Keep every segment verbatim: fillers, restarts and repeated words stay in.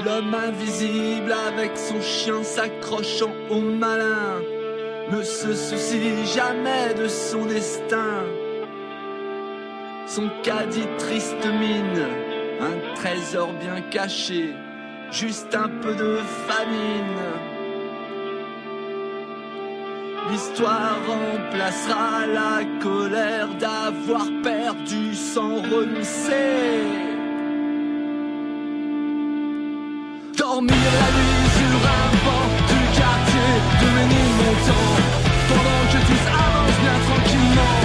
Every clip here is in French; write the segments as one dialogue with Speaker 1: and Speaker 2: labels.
Speaker 1: L'homme invisible avec son chien s'accrochant au malin ne se soucie jamais de son destin. Son caddie triste mine, un trésor bien caché, juste un peu de famine. L'histoire remplacera la colère d'avoir perdu sans renoncer. Dormir la nuit sur un banc du quartier de Ménilmontant, pendant que tous avancent bien tranquillement.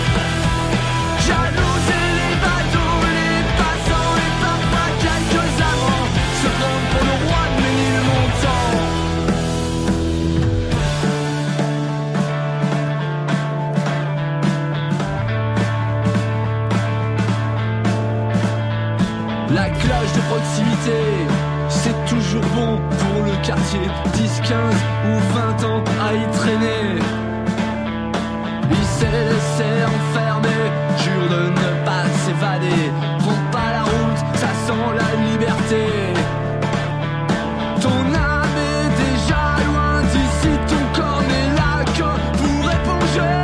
Speaker 1: Jalouser les badauds, les passants et parfois quelques amants, se prendre pour le roi de Ménilmontant. La cloche de proximité, c'est toujours bon pour le quartier. Dix, quinze ou vingt ans à y traîner. Il s'est laissé enfermer, jure de ne pas s'évader. Prends pas la route, ça sent la liberté. Ton âme est déjà loin d'ici, ton corps n'est là que pour éponger.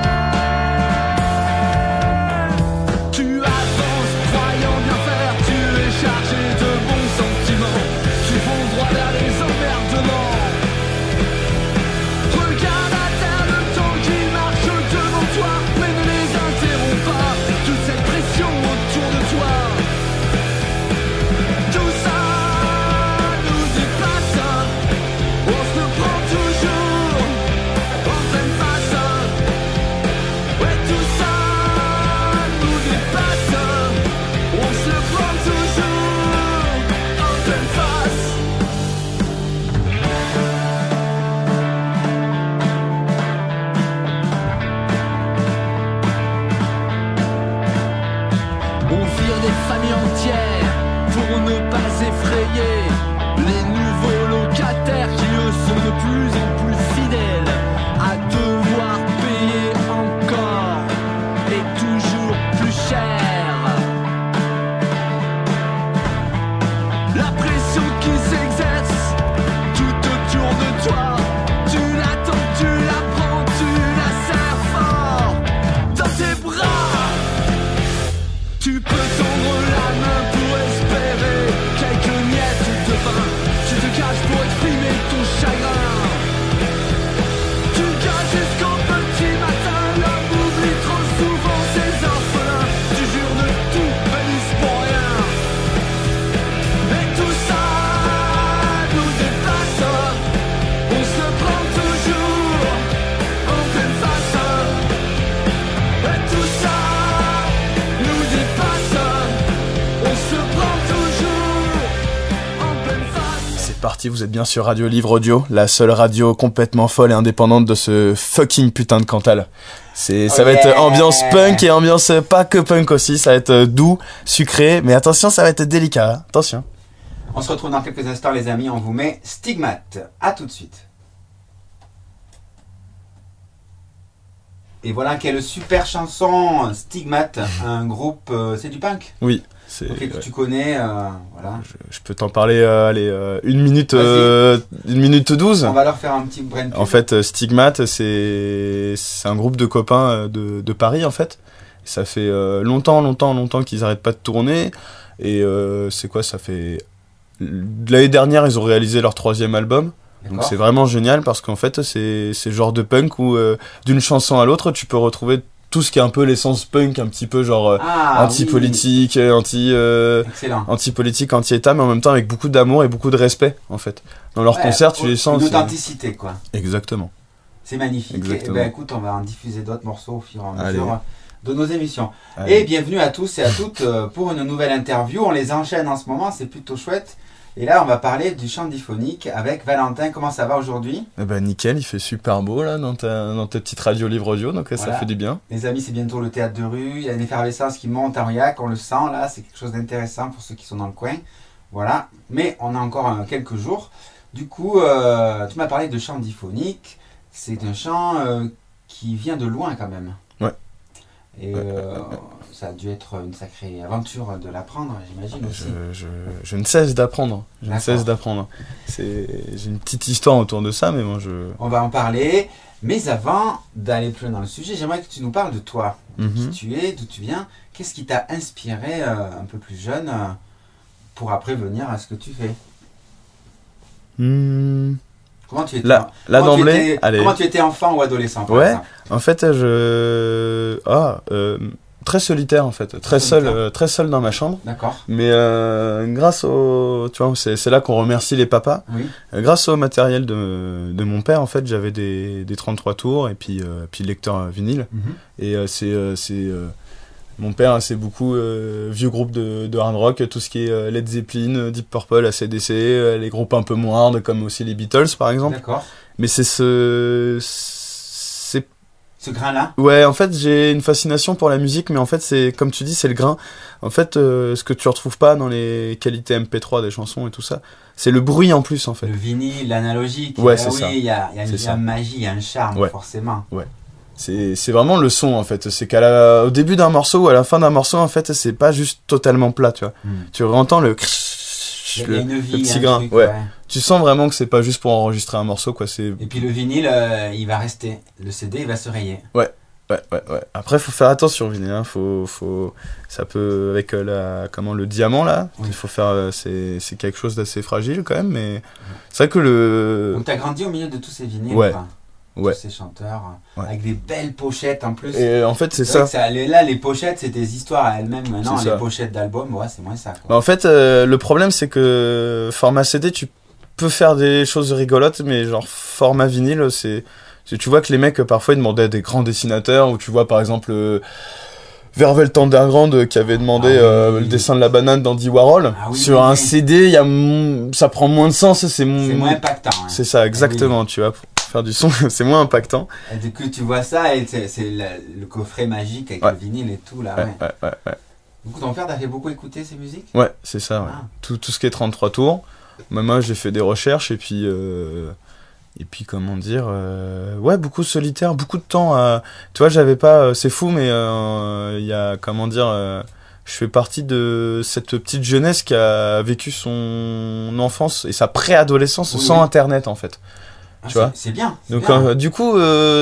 Speaker 1: Tu avances, croyant bien faire, tu es chargé de bons sentiments qui vont droit vers les emmerdements. Regarde à terre le temps qui marche devant toi, mais ne les interromps pas, toute cette pression autour de toi. Tout ça nous dépasse, on se prend toujours en pleine face. Ouais, tout ça nous dépasse, on se prend toujours en pleine face. On vire des familles entières pour ne pas effrayer les nouveaux locataires qui eux sont de plus en plus fidèles à devoir payer encore et toujours plus cher. La pression qui s'exerce tout autour de toi, tu l'attends, tu la prends, tu la serres fort dans tes bras. Tu peux tendre la main pour espérer quelques miettes de pain. Tu te caches pour exprimer ton chagrin. Tu caches jusqu'au petit matin. L'homme oublie trop souvent ses orphelins. Tu jures de tout, valise pour rien. Et tout ça nous dépasse. On se prend toujours en pleine face. Et tout ça nous dépasse. On se prend toujours en pleine face.
Speaker 2: C'est parti, vous êtes bien sur Radio Livre Audio, la seule radio complètement folle et indépendante de ce fucking putain de Cantal. C'est, ça
Speaker 3: Oh
Speaker 2: va
Speaker 3: yeah.
Speaker 2: être ambiance punk et ambiance pas que punk aussi, ça va être doux, sucré, mais attention, ça va être délicat, hein. Attention.
Speaker 3: On se retrouve dans quelques instants les amis, on vous met Stigmate. À tout de suite. Et voilà quelle super chanson, Stigmate, un groupe, euh, c'est du punk.
Speaker 2: Oui, c'est...
Speaker 3: Ok, que
Speaker 2: ouais.
Speaker 3: tu connais, euh, voilà.
Speaker 2: Je, je peux t'en parler, euh, allez, euh, une minute, euh, une minute douze.
Speaker 3: On va leur faire un petit brain pub.
Speaker 2: En fait, euh, Stigmate, c'est c'est un groupe de copains euh, de, de Paris, en fait. Ça fait euh, longtemps, longtemps, longtemps qu'ils arrêtent pas de tourner. Et euh, c'est quoi, ça fait... L'année dernière, ils ont réalisé leur troisième album. Donc
Speaker 3: D'accord.
Speaker 2: c'est vraiment génial parce qu'en fait, c'est c'est le genre de punk où euh, d'une chanson à l'autre, tu peux retrouver tout ce qui est un peu l'essence punk, un petit peu genre euh,
Speaker 3: Ah,
Speaker 2: anti-politique, euh, anti... euh,
Speaker 3: oui. Excellent.
Speaker 2: anti-politique, anti-état, mais en même temps avec beaucoup d'amour et beaucoup de respect, en fait. Dans leurs
Speaker 3: Ouais,
Speaker 2: concerts, tu les sens.
Speaker 3: Une
Speaker 2: c'est-
Speaker 3: authenticité, quoi.
Speaker 2: Exactement.
Speaker 3: C'est magnifique.
Speaker 2: Exactement.
Speaker 3: Et ben écoute, on va en diffuser d'autres morceaux au fur et à
Speaker 2: Allez.
Speaker 3: mesure de nos émissions.
Speaker 2: Allez.
Speaker 3: Et bienvenue à tous et à toutes euh, pour une nouvelle interview. On les enchaîne en ce moment, c'est plutôt chouette. Et là, on va parler du chant diphonique avec Valentin. Comment ça va aujourd'hui?
Speaker 2: Eh ben nickel, il fait super beau là dans ta, dans ta petite radio livre audio, donc
Speaker 3: Voilà.
Speaker 2: ça fait du bien.
Speaker 3: Les amis, c'est bientôt le théâtre de rue. Il y a une effervescence qui monte à Aurillac. On le sent là. C'est quelque chose d'intéressant pour ceux qui sont dans le coin. Voilà. Mais on a encore euh, quelques jours. Du coup, euh, tu m'as parlé de chant diphonique. C'est un chant euh, qui vient de loin quand même.
Speaker 2: Ouais.
Speaker 3: Et euh, ça a dû être une sacrée aventure de l'apprendre, j'imagine aussi.
Speaker 2: Je, je, je ne cesse d'apprendre. Je ne cesse d'apprendre. C'est, j'ai une petite histoire autour de ça, mais moi je...
Speaker 3: On va en parler. Mais avant d'aller plus loin dans le sujet, j'aimerais que tu nous parles de toi.
Speaker 2: Mm-hmm.
Speaker 3: Qui tu es, d'où tu viens. Qu'est-ce qui t'a inspiré euh, un peu plus jeune euh, pour après venir à ce que tu fais?
Speaker 2: Mmh.
Speaker 3: Comment tu étais,
Speaker 2: là, là
Speaker 3: comment,
Speaker 2: d'emblée,
Speaker 3: tu étais
Speaker 2: allez.
Speaker 3: comment tu étais enfant ou adolescent par
Speaker 2: Ouais,
Speaker 3: exemple?
Speaker 2: En fait, je... Ah, euh, très solitaire en fait. Très seul, euh, très seul dans ma chambre.
Speaker 3: D'accord.
Speaker 2: Mais euh, grâce au... Tu vois, c'est, c'est là qu'on remercie les papas.
Speaker 3: Oui.
Speaker 2: Euh, grâce au matériel de, de mon père, en fait, j'avais des, des trente-trois tours et puis, euh, puis le lecteur vinyle.
Speaker 3: Mm-hmm.
Speaker 2: Et euh, c'est... Euh, c'est euh, mon père, c'est beaucoup euh, vieux groupes de, de hard rock, tout ce qui est euh, Led Zeppelin, Deep Purple, A C D C, euh, les groupes un peu moins hard, comme aussi les Beatles, par exemple.
Speaker 3: D'accord.
Speaker 2: Mais c'est ce... C'est...
Speaker 3: Ce grain-là?
Speaker 2: Ouais, en fait, j'ai une fascination pour la musique, mais en fait, c'est comme tu dis, c'est le grain. En fait, euh, ce que tu retrouves pas dans les qualités M P trois des chansons et tout ça, c'est le bruit en plus, en fait.
Speaker 3: Le vinyle, l'analogique.
Speaker 2: Ouais,
Speaker 3: ah,
Speaker 2: c'est
Speaker 3: oui,
Speaker 2: ça.
Speaker 3: Il y a, y a une,
Speaker 2: C'est
Speaker 3: y a une magie, il y a un charme,
Speaker 2: ouais.
Speaker 3: forcément.
Speaker 2: Ouais. C'est, c'est vraiment le son, en fait. C'est qu'à la, au début d'un morceau ou à la fin d'un morceau, en fait, c'est pas juste totalement plat, tu vois.
Speaker 3: Mm.
Speaker 2: Tu entends le...
Speaker 3: Il y a,
Speaker 2: le,
Speaker 3: y a une vie,
Speaker 2: le petit
Speaker 3: un
Speaker 2: grain.
Speaker 3: truc,
Speaker 2: ouais.
Speaker 3: ouais.
Speaker 2: Tu sens vraiment que c'est pas juste pour enregistrer un morceau, quoi. C'est...
Speaker 3: Et puis le vinyle, euh, il va rester. Le C D, il va se rayer.
Speaker 2: Ouais. Ouais, ouais, ouais. Après, faut faire attention au vinyle, hein. Faut, faut, ça peut, avec euh, la, comment, le diamant, là, il
Speaker 3: oui.
Speaker 2: faut faire, euh, c'est, c'est quelque chose d'assez fragile, quand même, mais c'est vrai que le...
Speaker 3: Donc t'as grandi au milieu de tous ces vinyles,
Speaker 2: Ouais.
Speaker 3: enfin,
Speaker 2: Ouais.
Speaker 3: tous ces chanteurs,
Speaker 2: Ouais.
Speaker 3: avec des belles pochettes en plus.
Speaker 2: Et en fait, c'est,
Speaker 3: C'est
Speaker 2: ça.
Speaker 3: vrai que ça. Là, les pochettes, c'est des histoires à elles-mêmes. Maintenant,
Speaker 2: C'est
Speaker 3: les
Speaker 2: ça.
Speaker 3: pochettes d'albums, ouais, c'est moins ça, quoi.
Speaker 2: Bah, en fait, euh, le problème, c'est que format C D, tu peux faire des choses rigolotes, mais genre, format vinyle, c'est... Tu vois que les mecs, parfois, ils demandaient à des grands dessinateurs, ou tu vois, par exemple, euh, Velvet Underground qui avait demandé
Speaker 3: Ah oui.
Speaker 2: euh, le dessin de la banane d'Andy Warhol.
Speaker 3: Ah oui,
Speaker 2: Sur
Speaker 3: oui,
Speaker 2: un
Speaker 3: oui.
Speaker 2: C D, y a m- ça prend moins de sens, c'est, m-
Speaker 3: C'est moins impactant. Hein.
Speaker 2: c'est ça, exactement, tu vois, pour faire du son, c'est moins impactant.
Speaker 3: Et du coup, tu vois ça, et c'est, c'est le, le coffret magique avec
Speaker 2: Ouais.
Speaker 3: le vinyle et tout, là,
Speaker 2: Ouais,
Speaker 3: ouais.
Speaker 2: ouais, ouais, ouais.
Speaker 3: Du coup, ton père t'a fait beaucoup écouter ces musiques?
Speaker 2: Ouais, c'est ça, ouais.
Speaker 3: Ah.
Speaker 2: Tout, tout ce qui est trente-trois tours. Moi, j'ai fait des recherches, et puis... Euh... Et puis comment dire, euh, ouais, beaucoup de solitaire, beaucoup de temps. À... Tu vois, j'avais pas, euh, c'est fou, mais il euh, y a, comment dire, euh, je fais partie de cette petite jeunesse qui a vécu son enfance et sa préadolescence
Speaker 3: Oui,
Speaker 2: sans
Speaker 3: oui.
Speaker 2: Internet, en fait.
Speaker 3: Ah,
Speaker 2: Tu
Speaker 3: c'est,
Speaker 2: vois
Speaker 3: c'est bien. C'est
Speaker 2: Donc
Speaker 3: bien.
Speaker 2: euh, du coup, euh,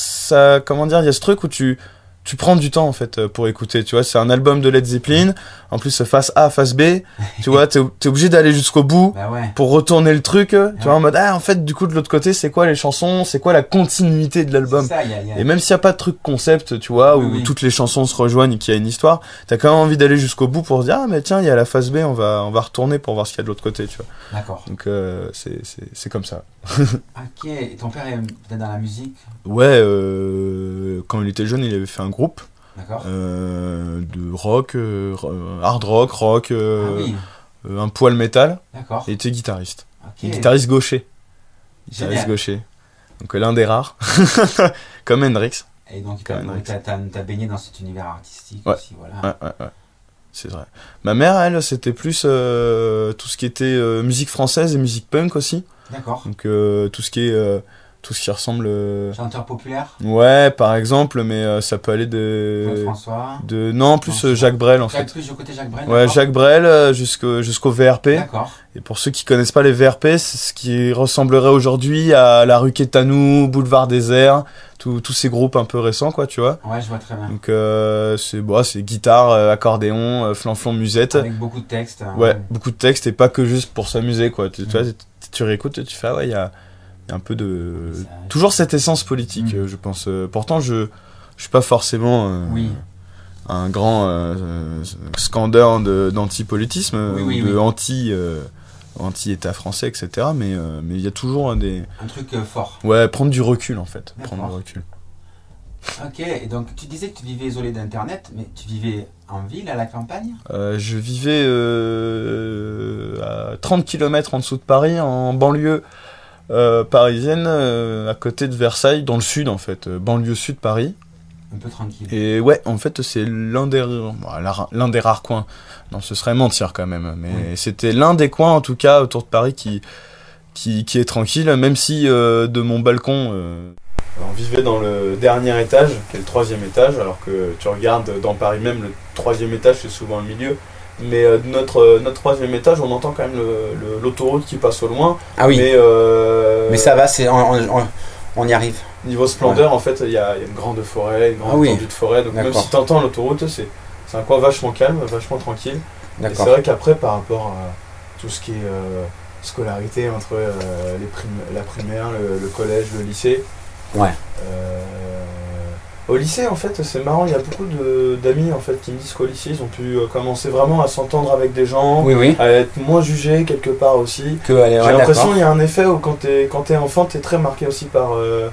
Speaker 2: ça, comment dire, il y a ce truc où tu tu prends du temps en fait pour écouter. Tu vois, c'est un album de Led Zeppelin. En plus, face A, face B. Tu vois, t'es, t'es obligé d'aller jusqu'au bout.
Speaker 3: Bah ouais.
Speaker 2: Pour retourner le truc, tu
Speaker 3: Ouais.
Speaker 2: vois, en mode, ah, en fait, du coup, de l'autre côté, c'est quoi les chansons, c'est quoi la continuité de l'album.
Speaker 3: C'est ça, y a, y a...
Speaker 2: Et même s'il n'y a pas de truc concept, tu vois,
Speaker 3: Oui,
Speaker 2: où
Speaker 3: oui.
Speaker 2: toutes les chansons se rejoignent et qu'il y a une histoire, t'as quand même envie d'aller jusqu'au bout pour se dire, ah, mais tiens, il y a la phase B, on va, on va retourner pour voir ce qu'il y a de l'autre côté, tu vois.
Speaker 3: D'accord.
Speaker 2: Donc, euh, c'est, c'est, c'est comme ça.
Speaker 3: Ok. Et ton père est peut-être dans la musique?
Speaker 2: Ouais, euh, quand il était jeune, il avait fait un groupe,
Speaker 3: D'accord.
Speaker 2: euh, de rock, euh, hard rock, rock, euh,
Speaker 3: ah oui.
Speaker 2: euh, un poil métal,
Speaker 3: D'accord.
Speaker 2: et il était guitariste.
Speaker 3: Ok.
Speaker 2: Guitariste gaucher. Guitariste
Speaker 3: Génial.
Speaker 2: gaucher. Donc euh, l'un des rares. Comme Hendrix.
Speaker 3: Et donc,
Speaker 2: Quand
Speaker 3: t'as,
Speaker 2: même,
Speaker 3: donc, t'as, t'as, t'as baigné dans cet univers artistique
Speaker 2: Ouais.
Speaker 3: aussi, voilà.
Speaker 2: Ouais, ouais, ouais. C'est vrai. Ma mère, elle, c'était plus euh, tout ce qui était euh, musique française et musique punk aussi.
Speaker 3: D'accord.
Speaker 2: Donc euh, tout ce qui est... euh, tout ce qui ressemble... euh,
Speaker 3: Chanteur populaire?
Speaker 2: Ouais, par exemple, mais euh, ça peut aller
Speaker 3: Claude
Speaker 2: de...
Speaker 3: François?
Speaker 2: de non, plus
Speaker 3: Non,
Speaker 2: euh, Jacques Brel, en
Speaker 3: Jacques,
Speaker 2: fait.
Speaker 3: plus du côté Jacques Brel?
Speaker 2: Ouais,
Speaker 3: d'accord.
Speaker 2: Jacques Brel euh, jusqu'au, jusqu'au V R P.
Speaker 3: D'accord.
Speaker 2: Et pour ceux qui connaissent pas les V R P, c'est ce qui ressemblerait aujourd'hui à La Rue Quétanou, Boulevard Désert, tous tous ces groupes un peu récents, quoi, tu vois.
Speaker 3: Ouais, je vois très bien.
Speaker 2: Donc euh, c'est bon, c'est guitare, euh, accordéon, euh, flanflon, musette.
Speaker 3: Avec beaucoup de textes. hein.
Speaker 2: Ouais, beaucoup de textes et pas que juste pour s'amuser, quoi. Tu, tu vois, tu, tu réécoutes et tu fais ah ouais, il y a, il y a un peu de
Speaker 3: Ça-
Speaker 2: toujours cette essence politique,
Speaker 3: Mm.
Speaker 2: euh, je pense. Euh, pourtant, je je suis pas forcément euh,
Speaker 3: Oui.
Speaker 2: un grand euh, euh, scandeur de d'antipolitisme, euh,
Speaker 3: Oui, oui,
Speaker 2: ou de
Speaker 3: oui.
Speaker 2: anti euh, anti-État français, et cetera. Mais euh, mais il y a toujours des
Speaker 3: Un truc euh, fort.
Speaker 2: ouais, prendre du recul en fait,
Speaker 3: D'accord.
Speaker 2: prendre du recul.
Speaker 3: Ok, et donc tu disais que tu vivais isolé d'Internet, mais tu vivais en ville, à la campagne?
Speaker 2: Euh, je vivais euh, à trente kilomètres en dessous de Paris, en banlieue euh, parisienne, euh, à côté de Versailles, dans le sud en fait, euh, banlieue sud Paris.
Speaker 3: Un peu tranquille.
Speaker 2: Et ouais, en fait, c'est l'un des, bon, la- l'un des rares coins. Non, ce serait mentir quand même, mais
Speaker 3: Oui.
Speaker 2: c'était l'un des coins en tout cas autour de Paris qui, qui, qui est tranquille, même si euh, de mon balcon, euh, on vivait dans le dernier étage, qui est le troisième étage, alors que tu regardes dans Paris même, le troisième étage c'est souvent le milieu. Mais euh, notre, euh, notre troisième étage, on entend quand même le- le- l'autoroute qui passe au loin.
Speaker 4: Ah oui,
Speaker 2: Mais, euh,
Speaker 4: mais ça va, c'est, on, on- on y arrive.
Speaker 2: Niveau splendeur, en fait, il y a, il y a une grande forêt, une grande
Speaker 4: Ah oui.
Speaker 2: étendue de forêt. Donc même
Speaker 4: D'accord.
Speaker 2: si tu entends l'autoroute, c'est c'est un coin vachement calme, vachement tranquille. Et c'est
Speaker 4: D'accord.
Speaker 2: vrai qu'après, par rapport à tout ce qui est euh, scolarité entre euh, les prim- la primaire, le, le collège, le lycée.
Speaker 4: Ouais.
Speaker 2: euh, au lycée, en fait, c'est marrant, il y a beaucoup de- d'amis en fait, qui me disent qu'au lycée, ils ont pu euh, commencer vraiment à s'entendre avec des gens,
Speaker 4: Oui, oui.
Speaker 2: à être moins jugés quelque part aussi.
Speaker 4: Que, allez, ouais,
Speaker 2: J'ai l'impression
Speaker 4: d'accord.
Speaker 2: qu'il y a un effet où quand t'es quand t'es enfant, t'es très marqué aussi par euh,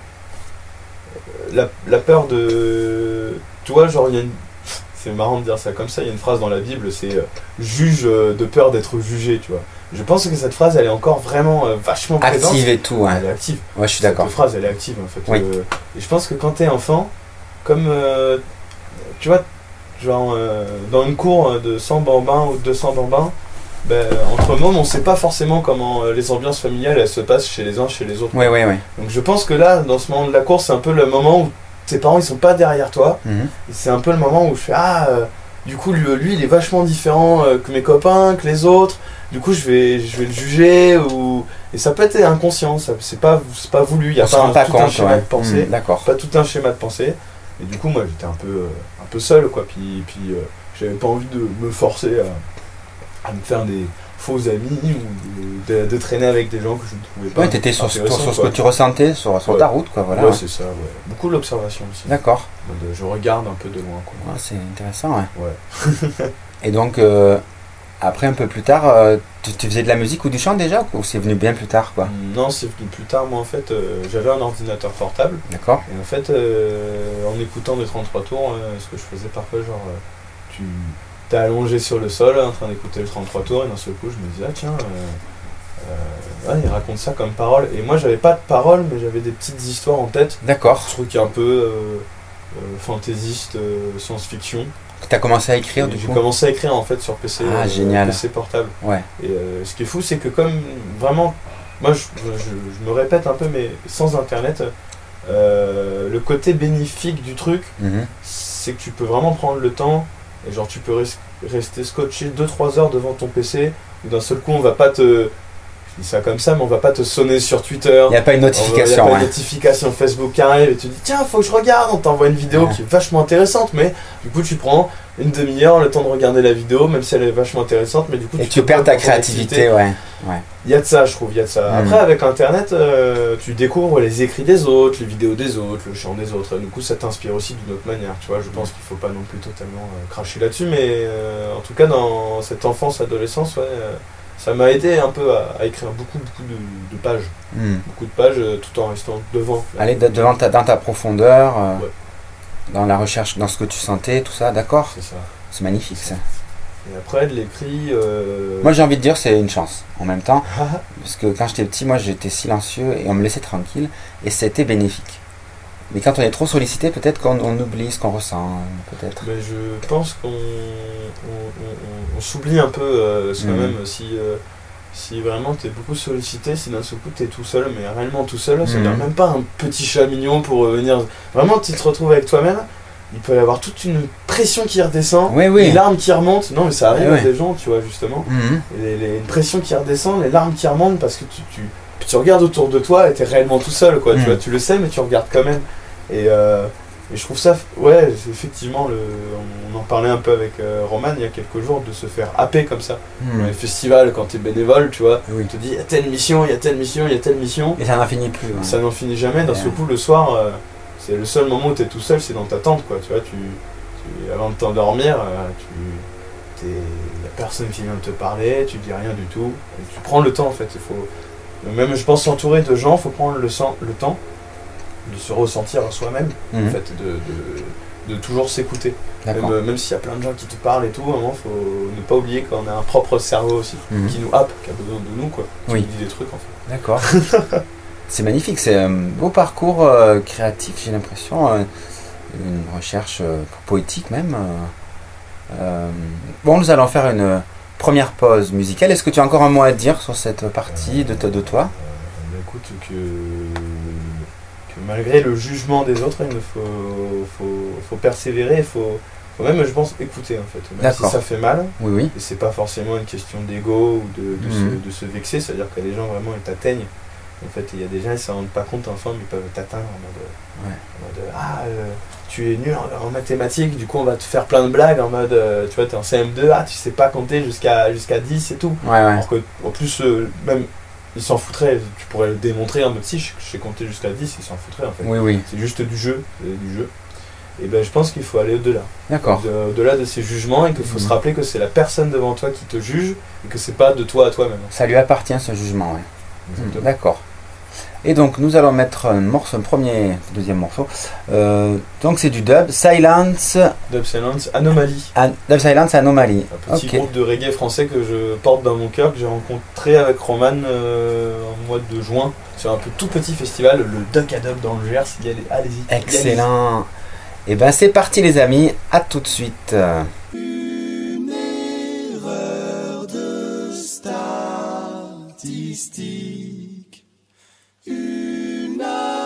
Speaker 2: la, la peur de... Tu vois, genre, il y a une... C'est marrant de dire ça comme ça, il y a une phrase dans la Bible, c'est euh, juge euh, de peur d'être jugé, tu vois. Je pense que cette phrase, elle est encore vraiment euh, vachement présente.
Speaker 4: Active et tout, ouais.
Speaker 2: Elle est active.
Speaker 4: Ouais, je suis d'accord.
Speaker 2: Cette phrase, elle est active, en fait.
Speaker 4: Oui.
Speaker 2: Euh, et je pense que quand t'es enfant, comme... euh, tu vois, genre, euh, dans une cour de cent bambins ou de deux cents bambins, ben, entre mômes, on sait pas forcément comment euh, les ambiances familiales elles se passent chez les uns, chez les autres.
Speaker 4: Oui, oui, oui.
Speaker 2: Donc je pense que là, dans ce moment de la course, c'est un peu le moment où tes parents ils sont pas derrière toi.
Speaker 4: Mhm.
Speaker 2: Et c'est un peu le moment où je fais ah, euh, du coup lui, lui il est vachement différent euh, que mes copains, que les autres. Du coup je vais, je vais le juger ou et ça peut être inconscient, ça c'est pas, c'est pas voulu. Il y a
Speaker 4: On se
Speaker 2: pas,
Speaker 4: rend
Speaker 2: un,
Speaker 4: pas
Speaker 2: tout un
Speaker 4: compte,
Speaker 2: schéma
Speaker 4: ouais.
Speaker 2: de pensée,
Speaker 4: Mhm, d'accord.
Speaker 2: pas tout un schéma de pensée. Et du coup moi j'étais un peu, euh, un peu seul quoi. Puis, puis euh, j'avais pas envie de me forcer à, à me faire des faux amis ou de, de- de traîner avec des gens que je ne trouvais pas.
Speaker 4: Ouais, t'étais sur, sur,
Speaker 2: intéressants,
Speaker 4: sur ce
Speaker 2: quoi.
Speaker 4: que tu ressentais sur, sur
Speaker 2: Ouais.
Speaker 4: ta route, quoi, voilà.
Speaker 2: Ouais,
Speaker 4: ouais.
Speaker 2: c'est ça, ouais. Beaucoup l'observation aussi.
Speaker 4: D'accord.
Speaker 2: En mode, je regarde un peu de loin, quoi.
Speaker 4: Ouais, c'est intéressant, ouais.
Speaker 2: Ouais.
Speaker 4: Et donc, euh, après, un peu plus tard, euh, tu, tu faisais de la musique ou du chant déjà, ou c'est venu bien plus tard, quoi?
Speaker 2: Non, c'est venu plus tard. Moi, en fait, euh, j'avais un ordinateur portable.
Speaker 4: D'accord.
Speaker 2: Et en fait, euh, en écoutant des trente-trois tours, euh, ce que je faisais parfois, genre, euh, tu t'es allongé sur le sol en train d'écouter le trente-trois tours, et d'un seul coup, je me disais, ah tiens, euh, euh, ouais, il raconte ça comme parole. Et moi, j'avais pas de parole, mais j'avais des petites histoires en tête.
Speaker 4: D'accord.
Speaker 2: Ce truc un peu euh, euh, fantaisiste, euh, science-fiction.
Speaker 4: T'as commencé à écrire,
Speaker 2: Et
Speaker 4: du
Speaker 2: J'ai
Speaker 4: coup?
Speaker 2: commencé à écrire en fait sur P C,
Speaker 4: Ah,
Speaker 2: euh,
Speaker 4: génial.
Speaker 2: P C portable.
Speaker 4: Ouais.
Speaker 2: Et euh, ce qui est fou, c'est que comme vraiment, moi je, je- je me répète un peu, mais sans internet, euh, le côté bénéfique du truc,
Speaker 4: Mhm.
Speaker 2: c'est que tu peux vraiment prendre le temps, et genre tu peux res- rester scotché deux trois heures devant ton P C, et d'un seul coup on va pas te, je dis ça comme ça, mais on va pas te sonner sur Twitter.
Speaker 4: Il n'y a pas une
Speaker 2: Il n'y a
Speaker 4: notification,
Speaker 2: pas une
Speaker 4: ouais.
Speaker 2: notification Facebook qui arrive et tu dis tiens faut que je regarde, on t'envoie une vidéo
Speaker 4: Ouais.
Speaker 2: qui est vachement intéressante, mais du coup tu prends une demi-heure le temps de regarder la vidéo même si elle est vachement intéressante, mais du coup
Speaker 4: Et
Speaker 2: tu
Speaker 4: tu
Speaker 2: te
Speaker 4: perds
Speaker 2: perds
Speaker 4: ta
Speaker 2: dans ton
Speaker 4: créativité,
Speaker 2: activité.
Speaker 4: ouais. Ouais.
Speaker 2: Il y a de ça, je trouve, il y a de ça.
Speaker 4: Mm.
Speaker 2: Après avec internet euh, tu découvres les écrits des autres, les vidéos des autres, le chant des autres, et du coup ça t'inspire aussi d'une autre manière, tu vois. Je pense qu'il faut pas non plus totalement euh, cracher là-dessus, mais euh, en tout cas dans cette enfance, adolescence, ouais, euh, ça m'a aidé un peu à, à écrire beaucoup beaucoup de, de pages.
Speaker 4: Hmm.
Speaker 2: Beaucoup de pages euh, tout en restant devant.
Speaker 4: Aller de- devant ta, dans ta profondeur, euh,
Speaker 2: Ouais.
Speaker 4: dans la recherche, dans ce que tu sentais, tout ça, d'accord?
Speaker 2: C'est ça.
Speaker 4: C'est magnifique, ça.
Speaker 2: Et après, de l'écrit. Euh...
Speaker 4: Moi, j'ai envie de dire, c'est une chance, en même temps. Parce que quand j'étais petit, moi, j'étais silencieux et on me laissait tranquille. Et c'était bénéfique. Mais quand on est trop sollicité, peut-être qu'on on oublie ce qu'on ressent, euh, peut-être.
Speaker 2: Mais je pense qu'on on, on- on s'oublie un peu euh, soi-même.
Speaker 4: Mhm.
Speaker 2: Si, euh, si vraiment t'es beaucoup sollicité, si d'un seul coup t'es tout seul, mais réellement tout seul, ça
Speaker 4: Mhm.
Speaker 2: veut dire même pas un petit chat mignon pour euh, venir. Vraiment, tu te retrouves avec toi-même. Il peut y avoir toute une pression qui redescend,
Speaker 4: Oui, oui.
Speaker 2: les larmes qui remontent. Non, mais ça arrive
Speaker 4: Ouais,
Speaker 2: à
Speaker 4: ouais.
Speaker 2: des gens, tu vois, justement.
Speaker 4: Mhm.
Speaker 2: Et les, les- une pression qui redescend, les larmes qui remontent parce que tu, tu, tu regardes autour de toi et t'es réellement tout seul, quoi.
Speaker 4: Mm.
Speaker 2: Tu vois, tu le sais, mais tu regardes quand même. Et, euh, et je trouve ça, ouais, c'est effectivement, le, on en parlait un peu avec euh, Roman il y a quelques jours, de se faire happer comme ça. Dans
Speaker 4: Mhm.
Speaker 2: les festivals, quand t'es bénévole, tu vois,
Speaker 4: Oui.
Speaker 2: on te dit, il y a telle mission, il y a telle mission, il y a telle mission.
Speaker 4: Et ça n'en finit plus. ouais.
Speaker 2: Ça n'en finit jamais. D'un
Speaker 4: Ouais.
Speaker 2: seul coup, le soir, euh, c'est le seul moment où t'es tout seul, c'est dans ta tente, quoi. Tu vois, tu, tu- avant de t'endormir, euh, tu, t'es, y a personne qui vient te parler, tu dis rien du tout. Et tu prends le temps, en fait. Il faut, même, je pense, s'entourer de gens, faut prendre le, sang- le temps de se ressentir soi-même,
Speaker 4: Mhm.
Speaker 2: en fait, de, de, de toujours s'écouter. Même,
Speaker 4: D'accord.
Speaker 2: euh, même s'il y a plein de gens qui te parlent et tout, à un moment, faut ne pas oublier qu'on a un propre cerveau aussi,
Speaker 4: Mhm.
Speaker 2: qui nous happe, qui a besoin de nous, quoi. Qui
Speaker 4: Oui.
Speaker 2: nous dit des trucs, en fait.
Speaker 4: D'accord. C'est magnifique, c'est un beau parcours euh, créatif, j'ai l'impression, euh, une recherche euh, poétique même. euh. Euh, bon, nous allons faire une première pause musicale. Est-ce que tu as encore un mot à dire sur cette partie de, te- de toi?
Speaker 2: Euh, bah, écoute, que, que malgré le jugement des autres, il faut, faut, faut persévérer, il faut, faut même, je pense, écouter en fait. Même si ça fait mal,
Speaker 4: oui, oui.
Speaker 2: et c'est pas forcément une question d'ego ou de, de, mmh. se, de se vexer, c'est-à-dire que les gens vraiment ils t'atteignent. En fait, il y a des gens, ils ne se rendent pas compte en forme, ils peuvent t'atteindre en mode, ouais. en mode ah, euh, tu es nul en, en mathématiques, du coup on va te faire plein de blagues en mode, euh, tu vois, tu es en C M deux, ah, tu sais pas compter jusqu'à jusqu'à dix et tout.
Speaker 4: Ouais, ouais.
Speaker 2: Alors que, en plus, euh, même, ils s'en foutraient, tu pourrais le démontrer en mode si, je, je sais compter jusqu'à dix, ils s'en foutraient en fait.
Speaker 4: Oui, oui.
Speaker 2: C'est juste du jeu, du jeu. Et ben je pense qu'il faut aller au-delà.
Speaker 4: D'accord.
Speaker 2: De, au-delà de ces jugements et qu'il faut mmh. se rappeler que c'est la personne devant toi qui te juge et que c'est pas de toi à toi-même.
Speaker 4: Ça lui appartient ce jugement, oui. Mmh, d'accord. Et donc nous allons mettre un morceau, un premier, deuxième morceau. Euh, donc c'est du dub, Silence.
Speaker 2: Dub Silence, Anomalie.
Speaker 4: An dub Silence, Anomalie.
Speaker 2: Un petit okay. groupe de reggae français que je porte dans mon cœur, que j'ai rencontré avec Roman euh, en mois de juin sur un peu tout petit festival, le Duck à Dub dans le Gers. Allez-y.
Speaker 4: Excellent. Allez et ben c'est parti les amis, à tout de suite.
Speaker 1: Une erreur de statistique. Une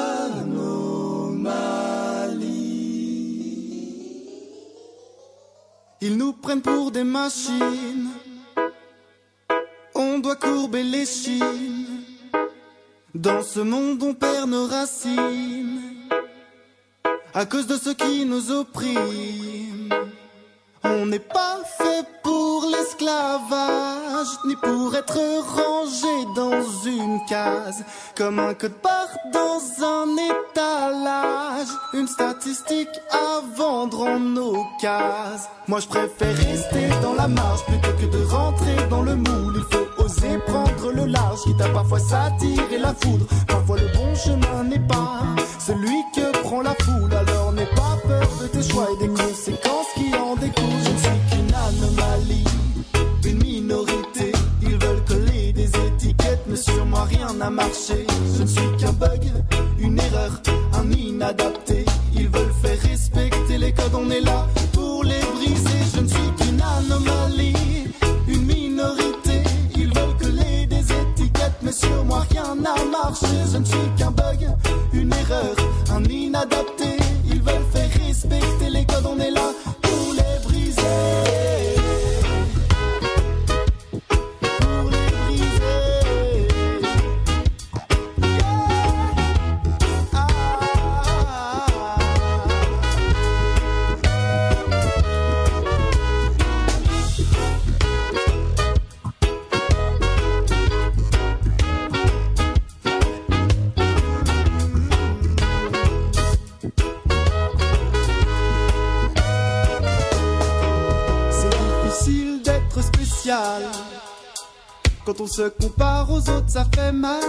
Speaker 1: anomalie. Ils nous prennent pour des machines. On doit courber les chines. Dans ce monde on perd nos racines à cause de ceux qui nous oppriment. On n'est pas fait pour l'esclavage, ni pour être rangé dans une case, comme un code barre dans un étalage, une statistique à vendre en nos cases. Moi je préfère rester dans la marge plutôt que de rentrer dans le moule. Il faut oser prendre le large, quitte à parfois s'attirer la foudre. Parfois le bon chemin n'est pas celui que prend la foule. Alors n'aie pas peur de tes choix et des conséquences qui en découlent. Je ne suis qu'une anomalie, une minorité. Ils veulent coller des étiquettes, mais sur moi rien n'a marché. Je ne suis qu'un bug, une erreur, un inadapté. Ils veulent faire respecter les codes, on est là pour les briser. Je ne suis qu'une anomalie, une minorité. Ils veulent coller des étiquettes, mais sur moi rien n'a marché. Je ne suis qu'un bug, une erreur, un inadapté. Ils veulent faire respecter les codes, on est là pour les briser. Pour les briser. Yeah. Ah. Quand on se compare aux autres, ça fait mal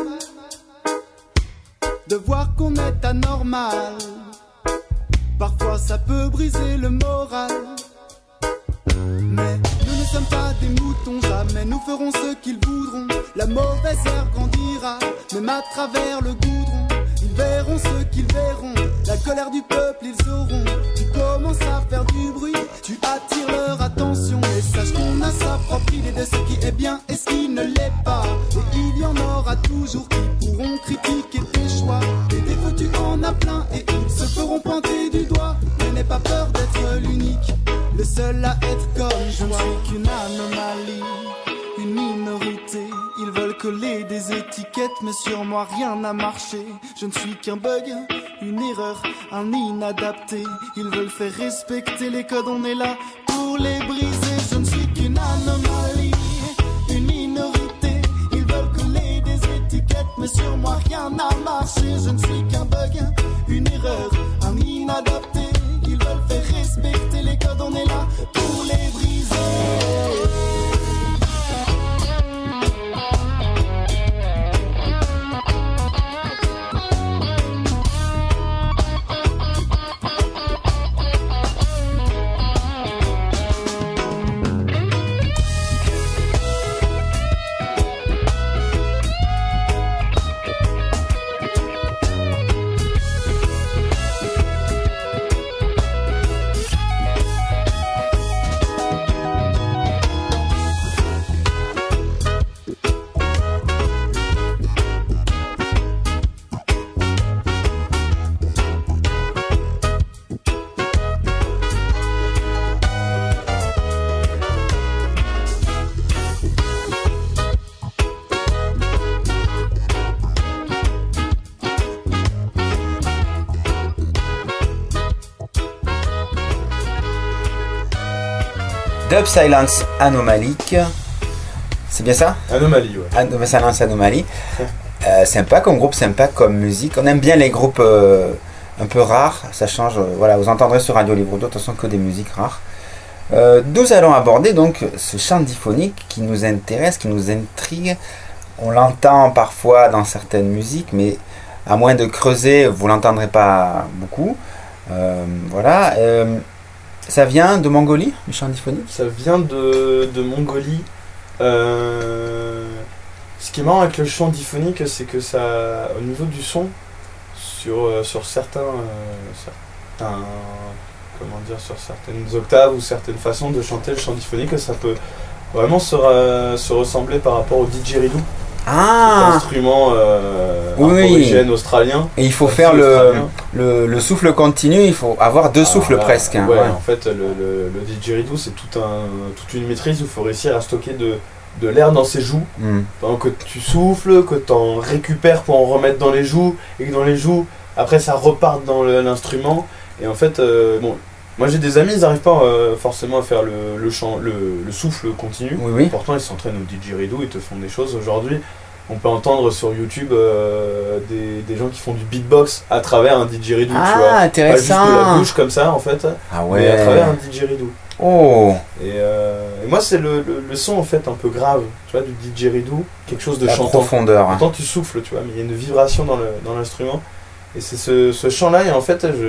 Speaker 1: de voir qu'on est anormal. Parfois ça peut briser le moral. Mais nous ne sommes pas des moutons, jamais nous ferons ce qu'ils voudront. La mauvaise herbe grandira, même à travers le goudron. Ils verront ce qu'ils verront, la colère du peuple ils auront. Tu commences à faire du bruit, tu attires leur attention. Et sache qu'on a sa propre idée de ce qui est bien et ce qui ne l'est pas. Et il y en aura toujours qui pourront critiquer tes choix. Et des fois tu en as plein et ils se feront pointer du doigt. Mais n'aie pas peur d'être l'unique, le seul à être comme je ne suis qu'une anomalie, une minorité. Ils veulent coller des étiquettes, mais sur moi rien n'a marché. Je ne suis qu'un bug, une erreur, un inadapté. Ils veulent faire respecter les codes, on est là pour les briser. Je ne suis qu'une anomalie, une minorité. Ils veulent coller des étiquettes, mais sur moi rien n'a marché. Je ne suis qu'un bug, une erreur, un inadapté. Ils veulent faire respecter les codes, on est là pour les briser.
Speaker 4: Dub Silence Anomalique. C'est bien ça?
Speaker 2: Anomalie, ouais.
Speaker 4: An- Dub Silence Anomalie. Euh, sympa comme groupe, sympa comme musique. On aime bien les groupes euh, un peu rares. Ça change. Euh, voilà, vous entendrez sur Radio Livre deux, de toute façon, que des musiques rares. Euh, nous allons aborder donc ce chant diphonique qui nous intéresse, qui nous intrigue. On l'entend parfois dans certaines musiques, mais à moins de creuser, vous l'entendrez pas beaucoup. Euh, voilà. Euh, ça vient de Mongolie, le chant diphonique?
Speaker 2: Ça vient de, de Mongolie. Euh, ce qui est marrant avec le chant diphonique, c'est que ça, au niveau du son, sur, euh, sur certains, euh, certains, comment dire, sur certaines octaves ou certaines façons de chanter le chant diphonique, ça peut vraiment se, ra- se ressembler par rapport au didgeridoo.
Speaker 4: Ah,
Speaker 2: Instrument euh,
Speaker 4: Oui.
Speaker 2: aborigène australien.
Speaker 4: et il faut
Speaker 2: Aussi
Speaker 4: faire le,
Speaker 2: australien.
Speaker 4: le, le souffle continu, il faut avoir deux
Speaker 2: Alors
Speaker 4: souffles
Speaker 2: là,
Speaker 4: presque. hein,
Speaker 2: Ouais,
Speaker 4: ouais.
Speaker 2: en fait, le, le, le didgeridoo, c'est tout un, toute une maîtrise où il faut réussir à stocker de, de l'air dans ses joues.
Speaker 4: Hmm.
Speaker 2: Pendant que tu souffles, que tu en récupères pour en remettre dans les joues, et que dans les joues, après ça repart dans le- l'instrument. Et en fait, euh, bon, moi j'ai des amis, ils n'arrivent pas euh, forcément à faire le, le, chant, le, le souffle continu.
Speaker 4: Oui, oui.
Speaker 2: Pourtant, ils s'entraînent au didgeridoo, ils te font des choses. Aujourd'hui, on peut entendre sur YouTube euh, des, des gens qui font du beatbox à travers un didgeridoo, tu vois.
Speaker 4: Ah,
Speaker 2: Pas juste de la
Speaker 4: intéressant.
Speaker 2: bouche comme ça, en fait,
Speaker 4: Ah
Speaker 2: mais à travers un
Speaker 4: ouais.
Speaker 2: didgeridoo.
Speaker 4: Oh,
Speaker 2: Et, euh, et moi, c'est le, le, le son, en fait, un peu grave, tu vois, du didgeridoo, quelque chose de
Speaker 4: la
Speaker 2: chantant.
Speaker 4: profondeur. hein.
Speaker 2: Pourtant, tu souffles, tu vois, mais il y a une vibration dans le- dans l'instrument. Et c'est ce, ce chant-là, et en fait, je,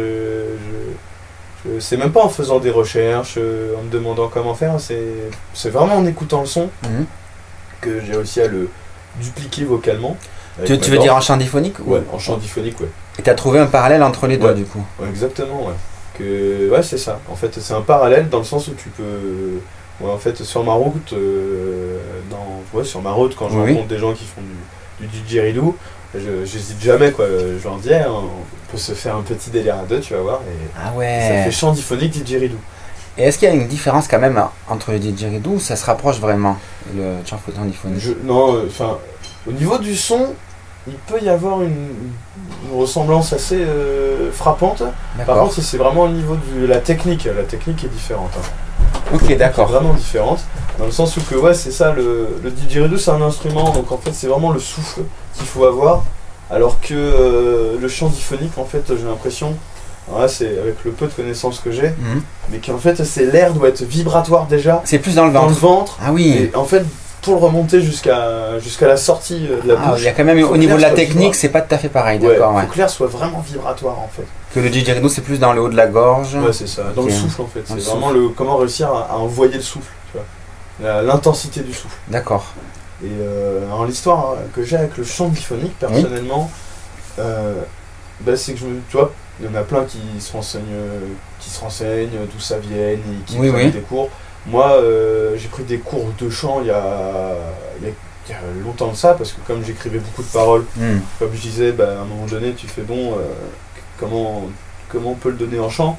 Speaker 2: je, je c'est même pas en faisant des recherches, euh, en me demandant comment faire, c'est c'est vraiment en écoutant le son
Speaker 4: Mhm.
Speaker 2: que j'ai réussi à le dupliquer vocalement. avec
Speaker 4: Tu,
Speaker 2: ma
Speaker 4: tu veux
Speaker 2: gorge.
Speaker 4: dire en chant diphonique ou-
Speaker 2: Ouais, en chant diphonique, ouais.
Speaker 4: Et tu as trouvé un parallèle entre les deux
Speaker 2: Ouais.
Speaker 4: du coup.
Speaker 2: Ouais, exactement, ouais. Que, ouais, c'est ça. En fait, c'est un parallèle dans le sens où tu peux. Ouais, en fait, sur ma route, euh, dans... ouais, sur ma route, quand je
Speaker 4: Oui.
Speaker 2: rencontre des gens qui font du, du didgeridoo, je- j'hésite jamais, quoi. Je leur dis, eh, on peut se faire un petit délire à deux, tu vas voir. Et
Speaker 4: Ah
Speaker 2: ça
Speaker 4: ouais.
Speaker 2: fait chant diphonique didgeridoo.
Speaker 4: Et est-ce qu'il y a une différence quand même entre le didgeridoo ou ça se rapproche vraiment, le chant diphonique?
Speaker 2: Je, non, enfin, au niveau du son, il peut y avoir une, une ressemblance assez euh, frappante. Par
Speaker 4: D'accord.
Speaker 2: contre, c'est vraiment au niveau de la technique. La technique est différente. hein.
Speaker 4: Ok, d'accord.
Speaker 2: Vraiment différente. Dans le sens où que, ouais, c'est ça, le, le didgeridoo, c'est un instrument. Donc en fait, c'est vraiment le souffle qu'il faut avoir. Alors que euh, le chant diphonique, en fait, j'ai l'impression, alors là, c'est avec le peu de connaissances que j'ai,
Speaker 4: Mhm.
Speaker 2: mais qu'en fait, c'est l'air doit être vibratoire déjà
Speaker 4: C'est plus dans le
Speaker 2: dans le
Speaker 4: ventre.
Speaker 2: ventre.
Speaker 4: Ah oui.
Speaker 2: Et en fait, pour le remonter jusqu'à jusqu'à la sortie de la
Speaker 4: Ah,
Speaker 2: bouche,
Speaker 4: il y a quand même
Speaker 2: faut
Speaker 4: au
Speaker 2: que
Speaker 4: niveau
Speaker 2: l'air
Speaker 4: de la
Speaker 2: soit
Speaker 4: technique,
Speaker 2: vibrant.
Speaker 4: c'est pas tout à fait pareil,
Speaker 2: ouais,
Speaker 4: d'accord.
Speaker 2: faut
Speaker 4: Ouais.
Speaker 2: que l'air soit vraiment vibratoire en fait.
Speaker 4: Que le didgeridoo c'est plus dans le haut de la gorge.
Speaker 2: Ouais, c'est ça. Dans
Speaker 4: Ok.
Speaker 2: le souffle en fait.
Speaker 4: Dans
Speaker 2: C'est
Speaker 4: le
Speaker 2: vraiment le comment réussir à, à envoyer le souffle, tu vois. La- L'intensité du souffle.
Speaker 4: D'accord.
Speaker 2: Et euh, alors l'histoire que j'ai avec le chant diphonique, personnellement, euh, bah, c'est que je, me- tu vois, il y en a plein qui se renseignent, euh, qui se renseignent, d'où ça vient, et qui
Speaker 4: Oui,
Speaker 2: prennent
Speaker 4: oui.
Speaker 2: des cours. Moi, euh, j'ai pris des cours de chant il y a, il y a, il y a longtemps de ça, parce que comme j'écrivais beaucoup de paroles,
Speaker 4: Hmm.
Speaker 2: comme je disais, bah, à un moment donné, tu fais bon, euh, comment, comment on peut le donner en chant?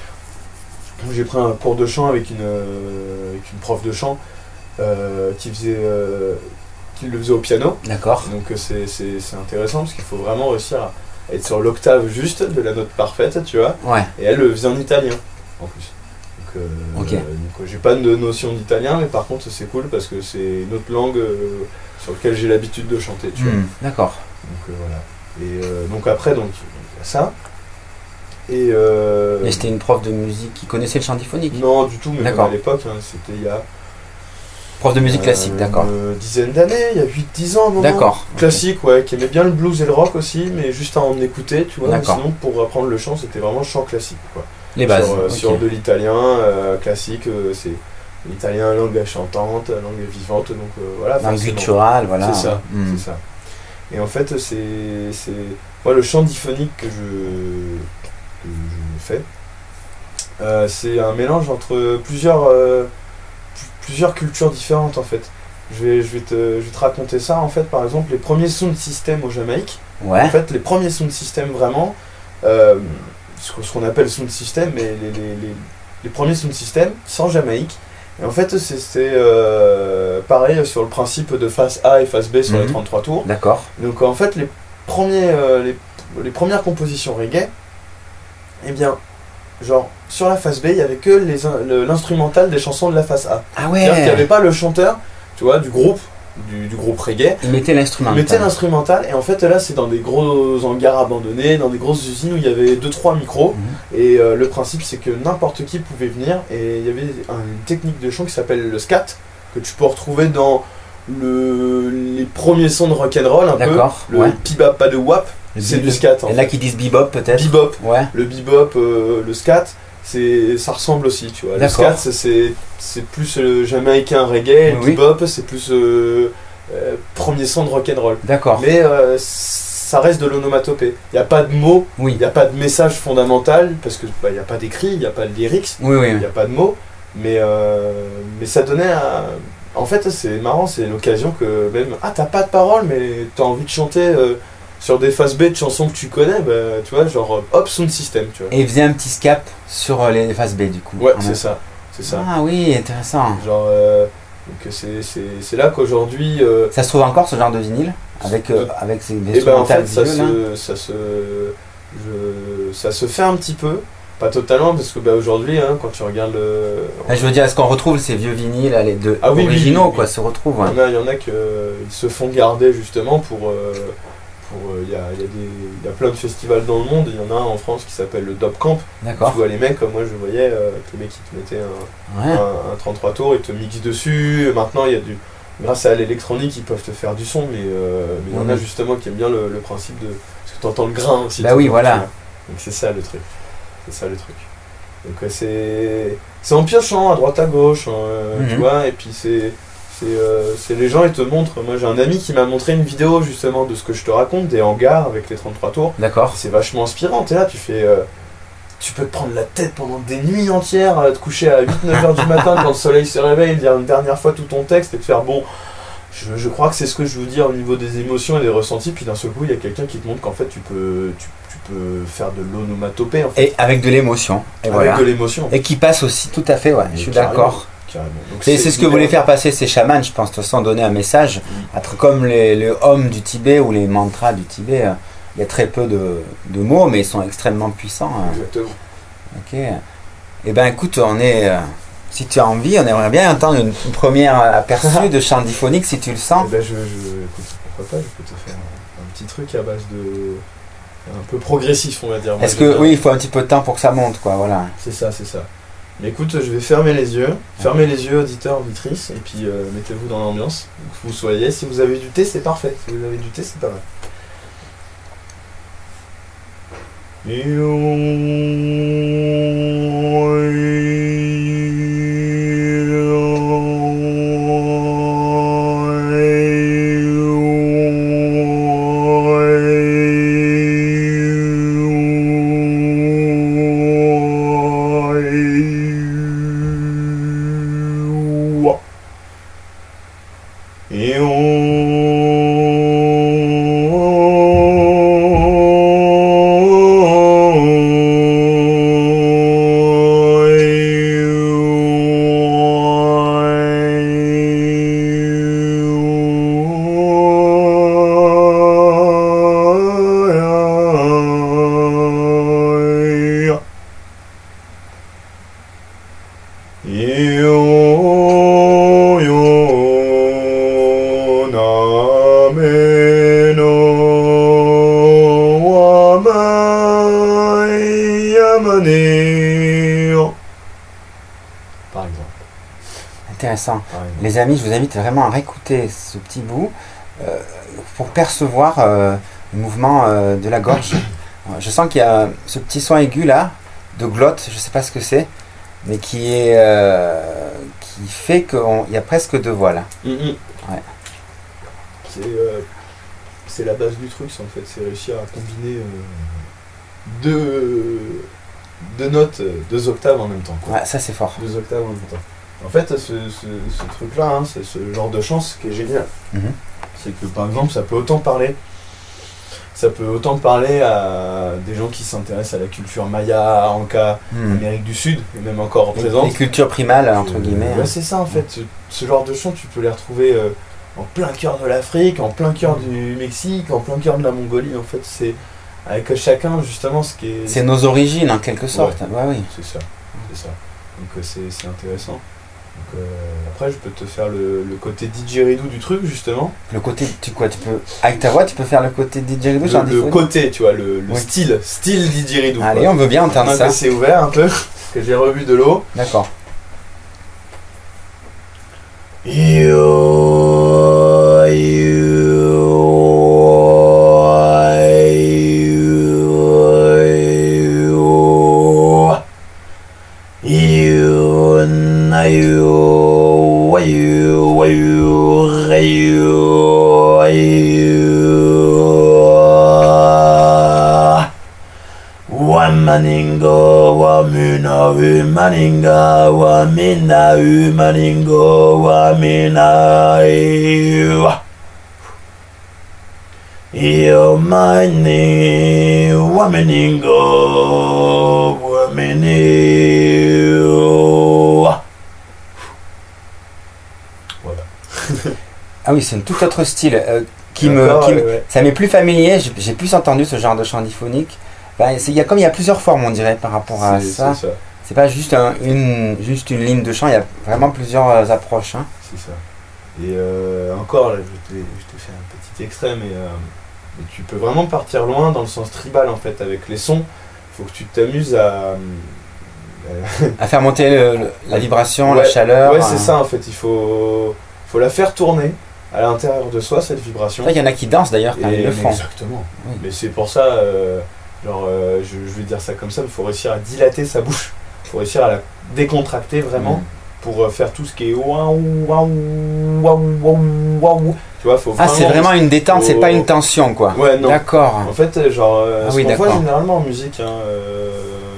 Speaker 2: Donc, j'ai pris un cours de chant avec une, euh, avec une prof de chant euh, qui faisait, euh, qui le faisait au piano.
Speaker 4: D'accord.
Speaker 2: Donc euh, c'est, c'est, c'est intéressant parce qu'il faut vraiment réussir à être sur l'octave juste de la note parfaite, tu vois.
Speaker 4: Ouais.
Speaker 2: Et elle le faisait en italien, en plus. Donc, euh,
Speaker 4: Ok.
Speaker 2: euh, donc, euh, j'ai pas de notion d'italien, mais par contre c'est cool parce que c'est une autre langue euh, sur laquelle j'ai l'habitude de chanter, tu vois.
Speaker 4: Hmm. D'accord.
Speaker 2: Donc euh, voilà. Et euh, donc après, donc il y a ça. Et euh,
Speaker 4: Et c'était une prof de musique qui connaissait le chant diphonique.
Speaker 2: non du tout, mais même
Speaker 4: D'accord.
Speaker 2: à l'époque, hein, c'était il y a
Speaker 4: Prof de musique
Speaker 2: euh,
Speaker 4: classique, d'accord.
Speaker 2: une dizaine d'années, il y a huit dix ans, à un moment.
Speaker 4: D'accord.
Speaker 2: Classique, ouais, qui aimait bien le blues et le rock aussi, mais juste à en écouter, tu vois. Mais
Speaker 4: D'accord.
Speaker 2: sinon, pour apprendre le chant, c'était vraiment chant classique, quoi.
Speaker 4: Les bases.
Speaker 2: Sur, euh,
Speaker 4: ok.
Speaker 2: sur de l'italien euh, classique, euh, c'est l'italien langue chantante, langue vivante, donc euh, voilà.
Speaker 4: Dans le
Speaker 2: forcément.
Speaker 4: guttural, voilà.
Speaker 2: C'est ça,
Speaker 4: Hmm.
Speaker 2: c'est ça. Et en fait, c'est, c'est, moi, le chant diphonique que je, que je fais, euh, c'est un mélange entre plusieurs, euh, pl- plusieurs cultures différentes, en fait. Je vais, je, vais te, je vais te raconter ça, en fait, par exemple, les premiers sound systems au Jamaïque.
Speaker 4: Ouais.
Speaker 2: En fait, les premiers sound systems vraiment, euh, ce qu'on- ce qu'on appelle sound system, mais les, les, les, les premiers sound systems sans Jamaïque. Et en fait, c'est c'est, euh, pareil sur le principe de face A et face B sur
Speaker 4: Mhm.
Speaker 2: les trente-trois tours.
Speaker 4: D'accord.
Speaker 2: Donc en fait, les, premiers, euh, les, les premières compositions reggae, eh bien, genre, sur la face B, il y avait que les in- le- l'instrumental des chansons de la face A.
Speaker 4: Ah
Speaker 2: C'est-à-dire qu'il n'y avait
Speaker 4: ouais.
Speaker 2: pas le chanteur, tu vois, du groupe, du, du groupe reggae.
Speaker 4: Ils mettaient l'instrument.
Speaker 2: Ils mettaient l'instrumental et en fait là c'est dans des gros hangars abandonnés, dans des grosses usines où il y avait deux trois micros
Speaker 4: Mhm.
Speaker 2: et euh, le principe c'est que n'importe qui pouvait venir et il y avait un- une technique de chant qui s'appelle le scat que tu peux retrouver dans le, les premiers sons de rock'n'roll un peu,
Speaker 4: D'accord.
Speaker 2: le
Speaker 4: Ouais.
Speaker 2: pibap pas de wap,
Speaker 4: Le
Speaker 2: c'est
Speaker 4: bebop.
Speaker 2: du scat en
Speaker 4: Il y en a
Speaker 2: fait.
Speaker 4: qui disent bebop peut-être.
Speaker 2: Bebop,
Speaker 4: Ouais.
Speaker 2: le bebop, euh, le scat, c'est ça ressemble aussi, tu vois. Le
Speaker 4: D'accord.
Speaker 2: scat, c'est- c'est c'est plus le jamaïcain reggae, le
Speaker 4: Oui.
Speaker 2: bebop, c'est plus euh, euh, premier son de rock'n'roll.
Speaker 4: D'accord.
Speaker 2: Mais euh, ça reste de l'onomatopée. Il n'y a pas de mots, il
Speaker 4: Oui.
Speaker 2: n'y a pas de message fondamental, parce qu'il bah, n'y a pas d'écrit, il n'y a pas de lyrics,
Speaker 4: Oui, oui.
Speaker 2: il n'y a pas de mots. Mais, euh, mais ça donnait à... En fait, c'est marrant, c'est l'occasion que même... Ah, t'as pas de parole, mais t'as envie de chanter euh, sur des phases B de chansons que tu connais, bah, tu vois, genre hop, sound system, tu vois.
Speaker 4: Et ils faisaient un petit scap sur euh, les phases B du coup.
Speaker 2: Ouais,
Speaker 4: En
Speaker 2: c'est
Speaker 4: même-
Speaker 2: ça, c'est ça.
Speaker 4: Ah oui, intéressant.
Speaker 2: Genre, euh, donc c'est- c'est c'est là qu'aujourd'hui... euh,
Speaker 4: Ça se trouve encore ce genre de vinyle avec, euh, avec ces
Speaker 2: Et ben en
Speaker 4: instrumentales
Speaker 2: fait ça
Speaker 4: vieux, là.
Speaker 2: se, ça, se, je- ça se fait un petit peu, pas totalement parce que bah, aujourd'hui hein, quand tu regardes le...
Speaker 4: Ah, je veux dire, est-ce qu'on retrouve ces vieux vinyles, là, les deux
Speaker 2: Ah oui, oui,
Speaker 4: originaux,
Speaker 2: oui, oui.
Speaker 4: quoi, se retrouvent.
Speaker 2: Il y en a, il y en a qui se font garder justement pour... euh, pour, euh, Il y, a, il y, a des- il y a plein de festivals dans le monde, il y en a un en France qui s'appelle le Dop Camp.
Speaker 4: D'accord.
Speaker 2: Tu vois les mecs comme moi je voyais, euh, les mecs qui te mettaient un,
Speaker 4: Ouais.
Speaker 2: un, un trente-trois tours, ils te mixent dessus. Maintenant, il y a du, grâce à l'électronique, ils peuvent te faire du son, mais euh, mais il y en a
Speaker 4: Mhm.
Speaker 2: justement qui aiment bien le, le principe de. Parce que tu entends le grain aussi.
Speaker 4: Bah
Speaker 2: tu
Speaker 4: oui,
Speaker 2: vois,
Speaker 4: voilà.
Speaker 2: tu vois. Donc c'est ça le truc. C'est ça le truc. Donc ouais, c'est. C'est en piochant à droite à gauche, hein, euh, tu
Speaker 4: Mhm.
Speaker 2: vois, et puis c'est. C'est euh, c'est les gens, ils te montrent. Moi, j'ai un ami qui m'a montré une vidéo justement de ce que je te raconte, des hangars avec les trente-trois tours.
Speaker 4: D'accord.
Speaker 2: C'est vachement inspirant. T'es là, tu fais. euh, tu peux te prendre la tête pendant des nuits entières, euh, te coucher à huit neuf heures du matin quand le soleil se réveille, dire une dernière fois tout ton texte et te faire bon. Je, je crois que c'est ce que je veux dire au niveau des émotions et des ressentis. Puis d'un seul coup, il y a quelqu'un qui te montre qu'en fait, tu peux, tu, tu peux faire de l'onomatopée en fait.
Speaker 4: Et avec de l'émotion. Et
Speaker 2: avec
Speaker 4: voilà.
Speaker 2: de l'émotion.
Speaker 4: Et qui passe aussi, tout à fait, ouais, je suis
Speaker 2: Carrément.
Speaker 4: d'accord.
Speaker 2: Carrément. Donc,
Speaker 4: C'est c'est ce que voulaient faire passer ces chamans, je pense, de toute façon, donner un message. Être comme les, les hommes du Tibet ou les mantras du Tibet. euh, Il y a très peu de, de mots, mais ils sont extrêmement puissants. hein.
Speaker 2: Exactement.
Speaker 4: Ok. Eh ben écoute, on est. euh, si tu as envie, on aimerait bien entendre une, une première aperçu de chant diphonique si tu le sens.
Speaker 2: Eh ben, je, je, écoute, pourquoi pas, je peux te faire un, un petit truc à base de. Un peu progressif, on va dire. Moi,
Speaker 4: Est-ce
Speaker 2: j'aime
Speaker 4: que
Speaker 2: bien.
Speaker 4: oui, il faut un petit peu de temps pour que ça monte, quoi, voilà.
Speaker 2: C'est ça, c'est ça. Mais écoute, je vais fermer les yeux. Fermez les yeux, auditeurs, auditrices, et puis euh, mettez-vous dans l'ambiance. Où que vous soyez. Si vous avez du thé, c'est parfait. Si vous avez du thé, c'est pas mal. Par exemple.
Speaker 4: Intéressant.
Speaker 2: Par exemple.
Speaker 4: Les amis, je vous invite vraiment à réécouter ce petit bout euh, pour percevoir euh, le mouvement euh, de la gorge. Je sens qu'il y a ce petit son aigu là, de glotte, je ne sais pas ce que c'est, mais qui est euh, qui fait qu'il y a presque deux voix là.
Speaker 2: Mm, mm.
Speaker 4: Ouais.
Speaker 2: C'est euh, c'est la base du truc, c'est en fait, c'est réussir à combiner euh, deux, deux notes, euh, deux octaves en même temps. Quoi.
Speaker 4: Ouais, ça c'est fort.
Speaker 2: Deux octaves en même temps. En fait, ce, ce, ce truc-là, hein, c'est ce genre de chant, ce qui est génial.
Speaker 4: Mhm.
Speaker 2: C'est que par exemple, ça peut autant parler. Ça peut autant parler à des gens qui s'intéressent à la culture maya, anka,
Speaker 4: Hmm.
Speaker 2: Amérique du Sud, et même encore en
Speaker 4: Les,
Speaker 2: présence.
Speaker 4: les cultures primales entre guillemets.
Speaker 2: Ouais, c'est ça en fait. Ce, ce genre de chant, tu peux les retrouver euh, en plein cœur de l'Afrique, en plein cœur du Mexique, en plein cœur de la Mongolie. En fait, c'est avec chacun justement ce qui est.
Speaker 4: C'est nos origines en quelque sorte. Ouais, oui.
Speaker 2: C'est ça. C'est ça. Donc euh, c'est c'est intéressant. Donc, euh, après, je peux te faire le, le côté didgeridoo du truc, justement.
Speaker 4: Le côté, tu quoi, tu peux, avec ta voix, tu peux faire le côté didgeridoo
Speaker 2: Le,
Speaker 4: sur un
Speaker 2: le
Speaker 4: didgeridoo.
Speaker 2: côté, tu vois, le, le
Speaker 4: Oui.
Speaker 2: style, style didgeridoo.
Speaker 4: Allez,
Speaker 2: quoi.
Speaker 4: on veut bien entendre
Speaker 2: Maintenant
Speaker 4: ça.
Speaker 2: que c'est ouvert un peu, parce que j'ai rebu de l'eau.
Speaker 4: D'accord.
Speaker 2: You, you, you, you, you, Wamaningo, wamina, umaninga, wamina, umaningo, wamina, iwa. Yo mani, wamaningo, wamini, iwa. Voilà.
Speaker 4: Ah oui, c'est un tout autre style euh, qui me,
Speaker 2: D'accord,
Speaker 4: qui
Speaker 2: ouais,
Speaker 4: me-
Speaker 2: ouais.
Speaker 4: ça m'est plus familier. J'ai j'ai plus entendu ce genre de chant diphonique. Ben, c'est- il y a comme il y a plusieurs formes, on dirait, par rapport à
Speaker 2: C'est-
Speaker 4: ça.
Speaker 2: C'est ça.
Speaker 4: C'est pas juste un- une, juste une ligne de chant. Il y a vraiment plusieurs euh, approches. Hein.
Speaker 2: C'est ça. Et euh, encore, là, je te, je te fais un petit extrait, mais, euh, mais tu peux vraiment partir loin dans le sens tribal en fait avec les sons. Il faut que tu t'amuses à. euh,
Speaker 4: À faire monter le- le- la vibration, la
Speaker 2: Ouais,
Speaker 4: chaleur.
Speaker 2: Ouais,
Speaker 4: euh.
Speaker 2: c'est ça en fait. Il faut, faut la faire tourner à l'intérieur de soi cette vibration.
Speaker 4: Il y en a qui dansent d'ailleurs quand
Speaker 2: Et-
Speaker 4: ils le
Speaker 2: mais
Speaker 4: font.
Speaker 2: Exactement.
Speaker 4: Oui.
Speaker 2: Mais c'est pour ça, euh, genre, euh, je, je vais dire ça comme ça, il faut réussir à dilater sa bouche. Il faut réussir à la décontracter vraiment.
Speaker 4: Mm.
Speaker 2: Pour euh, faire tout ce qui est waouh, waouh, waouh, waouh, waouh. Tu vois, faut
Speaker 4: Ah, c'est vraiment une détente, c'est
Speaker 2: faut-
Speaker 4: pas une tension quoi.
Speaker 2: Ouais, non.
Speaker 4: D'accord.
Speaker 2: En fait, euh, genre, euh,
Speaker 4: Ah
Speaker 2: ce
Speaker 4: oui,
Speaker 2: qu'on voit
Speaker 4: d'accord.
Speaker 2: généralement en musique, hein, euh,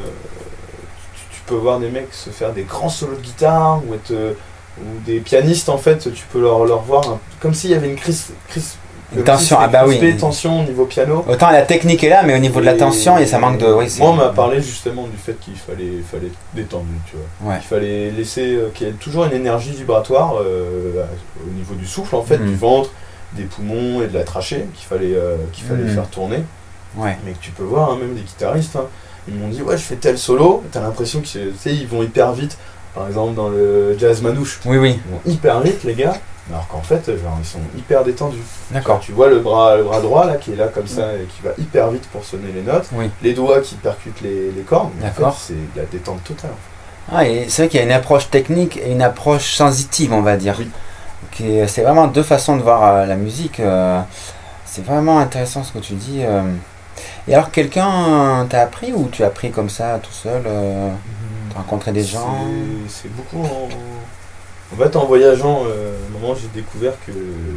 Speaker 2: tu, tu peux voir des mecs se faire des grands solos de guitare ou, être, euh, ou des pianistes, en fait, tu peux leur, leur voir un- comme s'il y avait une crise. crise
Speaker 4: Une
Speaker 2: comme si
Speaker 4: tension,
Speaker 2: c'était
Speaker 4: ah bah oui.
Speaker 2: crispé, tension au niveau piano.
Speaker 4: Autant la technique est là, mais au niveau de la
Speaker 2: Et-
Speaker 4: tension, et ça manque de. Oui, c'est-
Speaker 2: Moi, on m'a parlé justement du fait qu'il fallait, fallait être détendu, tu vois.
Speaker 4: Ouais.
Speaker 2: Il fallait laisser euh, qu'il y ait toujours une énergie vibratoire euh, à- au niveau du souffle, en fait,
Speaker 4: Mhm.
Speaker 2: du ventre, des poumons et de la trachée qu'il fallait, euh, qu'il fallait
Speaker 4: Mhm.
Speaker 2: faire tourner.
Speaker 4: Ouais.
Speaker 2: Mais que tu peux voir, hein, même des guitaristes, hein, ils m'ont dit ouais je fais tel solo, t'as l'impression que c'est- tu sais, ils vont hyper vite. Par exemple dans le jazz manouche,
Speaker 4: Oui, oui.
Speaker 2: ils vont hyper vite les gars, alors qu'en fait genre, ils sont hyper détendus.
Speaker 4: D'accord.
Speaker 2: Tu vois le bras, le bras droit là qui est là comme ça et qui va hyper vite pour sonner les notes,
Speaker 4: Oui.
Speaker 2: les doigts qui percutent les, les cordes, mais en
Speaker 4: D'accord.
Speaker 2: fait, c'est de la détente totale.
Speaker 4: Ah, et c'est vrai qu'il y a une approche technique et une approche sensitive, on va dire.
Speaker 2: Oui.
Speaker 4: Qui est- C'est vraiment deux façons de voir euh, la musique. euh, c'est vraiment intéressant ce que tu dis. euh. Et alors, quelqu'un euh, t'a appris ou tu as appris comme ça, tout seul euh, T'as rencontré des gens
Speaker 2: C'est- C'est beaucoup en... En fait, en voyageant, euh, à un moment, j'ai découvert que...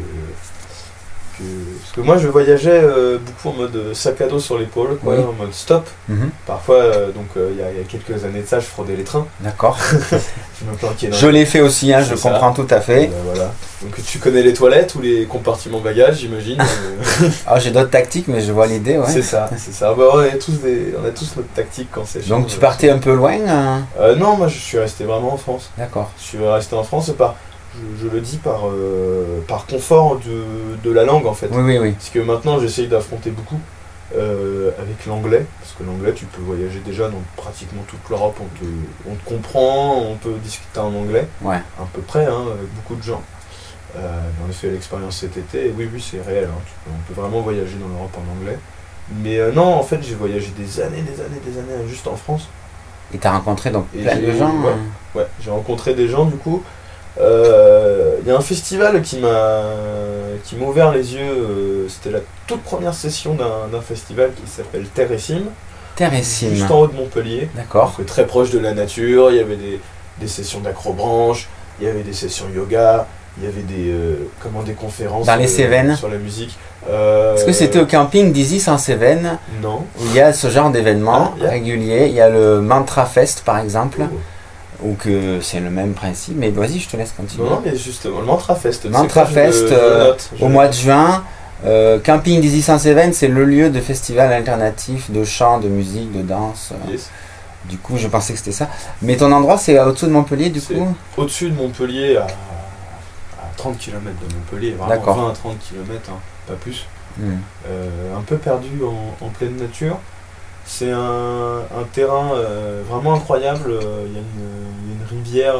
Speaker 2: que... Parce que moi, je voyageais euh, beaucoup en mode euh, sac à dos sur l'épaule, quoi,
Speaker 4: Oui.
Speaker 2: en mode stop.
Speaker 4: Mhm.
Speaker 2: Parfois, euh, donc, euh, il y, a- il y a quelques années de ça, je fraudais les trains.
Speaker 4: D'accord.
Speaker 2: Je me planquais dans
Speaker 4: Je
Speaker 2: les...
Speaker 4: l'ai fait aussi, hein, je
Speaker 2: C'est ça.
Speaker 4: comprends tout à
Speaker 2: Et
Speaker 4: fait.
Speaker 2: ben, voilà. Donc, tu connais les toilettes ou les compartiments bagages, j'imagine. euh,
Speaker 4: Ah, j'ai d'autres tactiques, mais je vois l'idée, ouais.
Speaker 2: C'est ça, c'est ça. Bah, on, est tous des... on a tous notre tactique quand c'est chaud.
Speaker 4: Donc tu partais un peu loin hein
Speaker 2: Euh, non, moi, je suis resté vraiment en France.
Speaker 4: D'accord.
Speaker 2: Je suis resté en France par, je, je le dis par, euh, par confort de, de la langue en fait.
Speaker 4: Oui, oui, oui.
Speaker 2: Parce que maintenant j'essaye d'affronter beaucoup euh, avec l'anglais, parce que l'anglais tu peux voyager déjà dans pratiquement toute l'Europe, on te, on te comprend, on peut discuter en anglais,
Speaker 4: Ouais.
Speaker 2: à peu près, hein, avec beaucoup de gens. Euh, J'en ai fait l'expérience cet été, et oui, oui, c'est réel, hein, tu peux- on peut vraiment voyager dans l'Europe en anglais. Mais euh, non, en fait j'ai voyagé des années, des années, des années juste en France.
Speaker 4: Et t'as rencontré donc
Speaker 2: Et
Speaker 4: plein de
Speaker 2: j'ai-
Speaker 4: gens
Speaker 2: ouais.
Speaker 4: hein
Speaker 2: Ouais, j'ai rencontré des gens du coup. Euh, Il y a un festival qui m'a qui m'a ouvert les yeux. euh, C'était la toute première session d'un d'un festival qui s'appelle Terre et Cime,
Speaker 4: Terresime.
Speaker 2: juste en haut de Montpellier.
Speaker 4: D'accord.
Speaker 2: Donc, très proche de la nature. Il y avait des, des sessions d'acrobranche, il y avait des sessions yoga, il y avait des euh, comment des conférences
Speaker 4: Dans les
Speaker 2: euh,
Speaker 4: Cévennes.
Speaker 2: sur la musique. Euh,
Speaker 4: Est-ce que c'était au camping d'Isis en Cévennes
Speaker 2: Non.
Speaker 4: où il y a ce genre d'événements
Speaker 2: Ah, il y a-
Speaker 4: réguliers? Il y a le Mantra Fest par exemple,
Speaker 2: Oh.
Speaker 4: ou que c'est le même principe. Mais vas-y, je te laisse continuer.
Speaker 2: Non, non, mais justement le Mantra Fest. c'est
Speaker 4: Mantra
Speaker 2: quoi, je le-
Speaker 4: Fest,
Speaker 2: je le
Speaker 4: euh,
Speaker 2: note, je
Speaker 4: Au
Speaker 2: le
Speaker 4: mois
Speaker 2: note.
Speaker 4: de juin, euh, camping d'Isis en Cévennes, c'est le lieu de festival alternatif de chant, de musique, de danse. euh.
Speaker 2: Yes.
Speaker 4: Du coup, je pensais que c'était ça. Mais ton endroit, c'est au-dessous de Montpellier, du
Speaker 2: C'est
Speaker 4: coup
Speaker 2: au-dessus de Montpellier, à, à trente kilomètres de Montpellier, vraiment
Speaker 4: D'accord.
Speaker 2: vingt à trente kilomètres, hein, pas plus.
Speaker 4: Hmm.
Speaker 2: Euh, un peu perdu en, en pleine nature. C'est un, un terrain euh, vraiment incroyable. Il euh, y, y a une rivière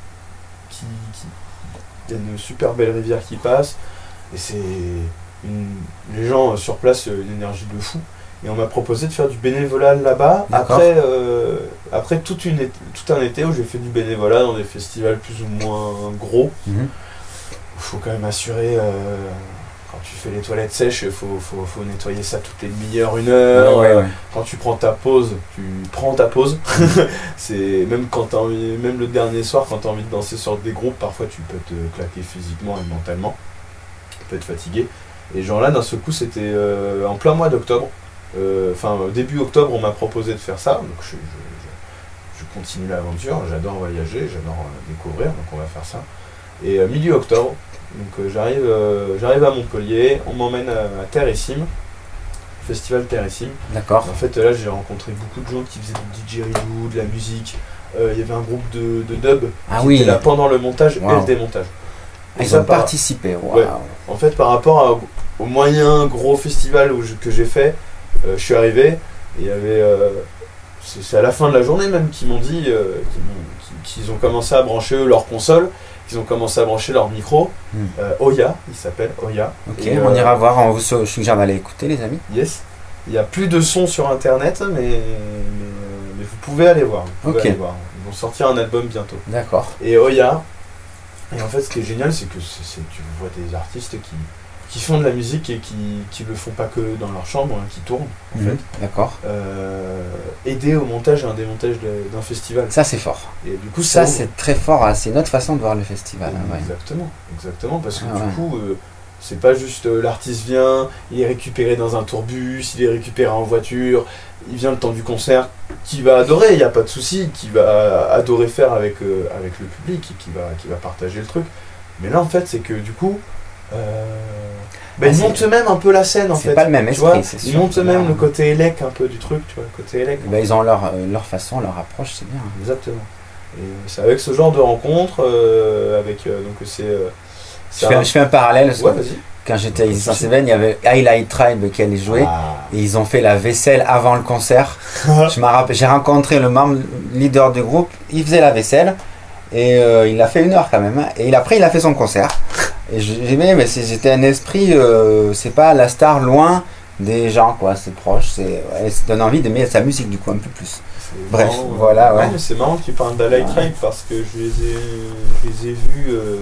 Speaker 2: qui, qui... Il y a une super belle rivière qui passe. Et c'est... Une... Les gens euh, sur place, euh, une énergie de fou. Et on m'a proposé de faire du bénévolat là-bas. Après, euh, après toute une été, tout un été où j'ai fait du bénévolat dans des festivals plus ou moins gros. Il mmh. faut quand même assurer... Euh... Quand tu fais les toilettes sèches, il faut, faut, faut nettoyer ça toutes les demi-heures, une heure.
Speaker 4: Ouais, ouais, ouais.
Speaker 2: Quand tu prends ta pause, tu prends ta pause. C'est même quand t'as envie, même le dernier soir, quand tu as envie de danser sur des groupes, parfois tu peux te claquer physiquement et mentalement. Tu peux être fatigué. Et genre là, d'un seul coup, c'était euh, en plein mois d'octobre. Enfin, euh, début octobre, on m'a proposé de faire ça. Donc je, je, je, je continue l'aventure. J'adore voyager, j'adore euh, découvrir. Donc on va faire ça. Et euh, milieu octobre. Donc euh, j'arrive euh, j'arrive à Montpellier, on m'emmène à, à Terressim, festival Terressim.
Speaker 4: D'accord.
Speaker 2: En fait là j'ai rencontré beaucoup de gens qui faisaient du didgeridoo, de la musique. Euh, il y avait un groupe de, de dub
Speaker 4: ah
Speaker 2: qui
Speaker 4: oui.
Speaker 2: était là pendant le montage wow. et le démontage.
Speaker 4: Et Ils ont par... participé. Wow.
Speaker 2: Ouais. En fait par rapport à, au moyen gros festival où je, que j'ai fait, euh, je suis arrivé et il y avait... Euh, c'est, c'est à la fin de la journée même qu'ils m'ont dit euh, qu'ils, qu'ils ont commencé à brancher eux, leur console. Ils ont commencé à brancher leur micro. Mm. Euh, Oya, il s'appelle Oya.
Speaker 4: Ok, et on euh, ira voir, on vous suggère d'aller écouter les amis.
Speaker 2: Yes. Il n'y a plus de son sur internet, mais, mais, mais vous pouvez aller voir. Vous pouvez
Speaker 4: okay.
Speaker 2: aller voir. Ils vont sortir un album bientôt.
Speaker 4: D'accord.
Speaker 2: Et Oya, et en fait ce qui est génial, c'est que c'est, c'est, tu vois des artistes qui, qui font de la musique et qui ne le font pas que dans leur chambre, hein, qui tournent en mm. fait.
Speaker 4: D'accord.
Speaker 2: Euh, aider au montage et un démontage de, d'un festival.
Speaker 4: Ça c'est fort.
Speaker 2: Et du coup,
Speaker 4: ça,
Speaker 2: ça
Speaker 4: c'est très fort, hein. C'est notre façon de voir le festival. Hein, ouais.
Speaker 2: Exactement, exactement, parce que
Speaker 4: ah,
Speaker 2: du
Speaker 4: ouais.
Speaker 2: coup, euh, c'est pas juste euh, l'artiste vient, il est récupéré dans un tourbus, il est récupéré en voiture, il vient le temps du concert, qui va adorer, il n'y a pas de souci, qui va adorer faire avec, euh, avec le public, et qui va, qui va partager le truc. Mais là en fait, c'est que du coup, euh, bah, ah, ils montent eux-mêmes un peu la scène en
Speaker 4: c'est
Speaker 2: fait.
Speaker 4: C'est pas le même esprit,
Speaker 2: vois,
Speaker 4: c'est sûr.
Speaker 2: Ils montent eux-mêmes le côté élec un peu du truc, tu vois, le côté élec.
Speaker 4: Bah, ils ont leur, euh, leur façon, leur approche, c'est bien.
Speaker 2: Exactement. Et c'est avec ce genre de rencontre, euh, avec euh, donc c'est. Euh,
Speaker 4: je, fais un, je fais un parallèle.
Speaker 2: Ouais, vas-y.
Speaker 4: Quand j'étais à Easy Seven, il y avait Highlight Tribe qui allait jouer ah. et ils ont fait la vaisselle avant le concert. je rappelé, j'ai rencontré le membre leader du groupe, il faisait la vaisselle et euh, il a fait une heure quand même. Hein, et après, il a fait son concert. Et j'ai aimé, mais c'était un esprit, euh, c'est pas la star loin des gens, quoi. C'est proche, c'est, ouais, ça donne envie d'aimer sa musique du coup un peu plus. Bref,
Speaker 2: marrant,
Speaker 4: voilà,
Speaker 2: ouais.
Speaker 4: ouais.
Speaker 2: Non, mais c'est marrant que tu parles d'Highlight Tribe parce que je les ai, je les ai vus. Euh,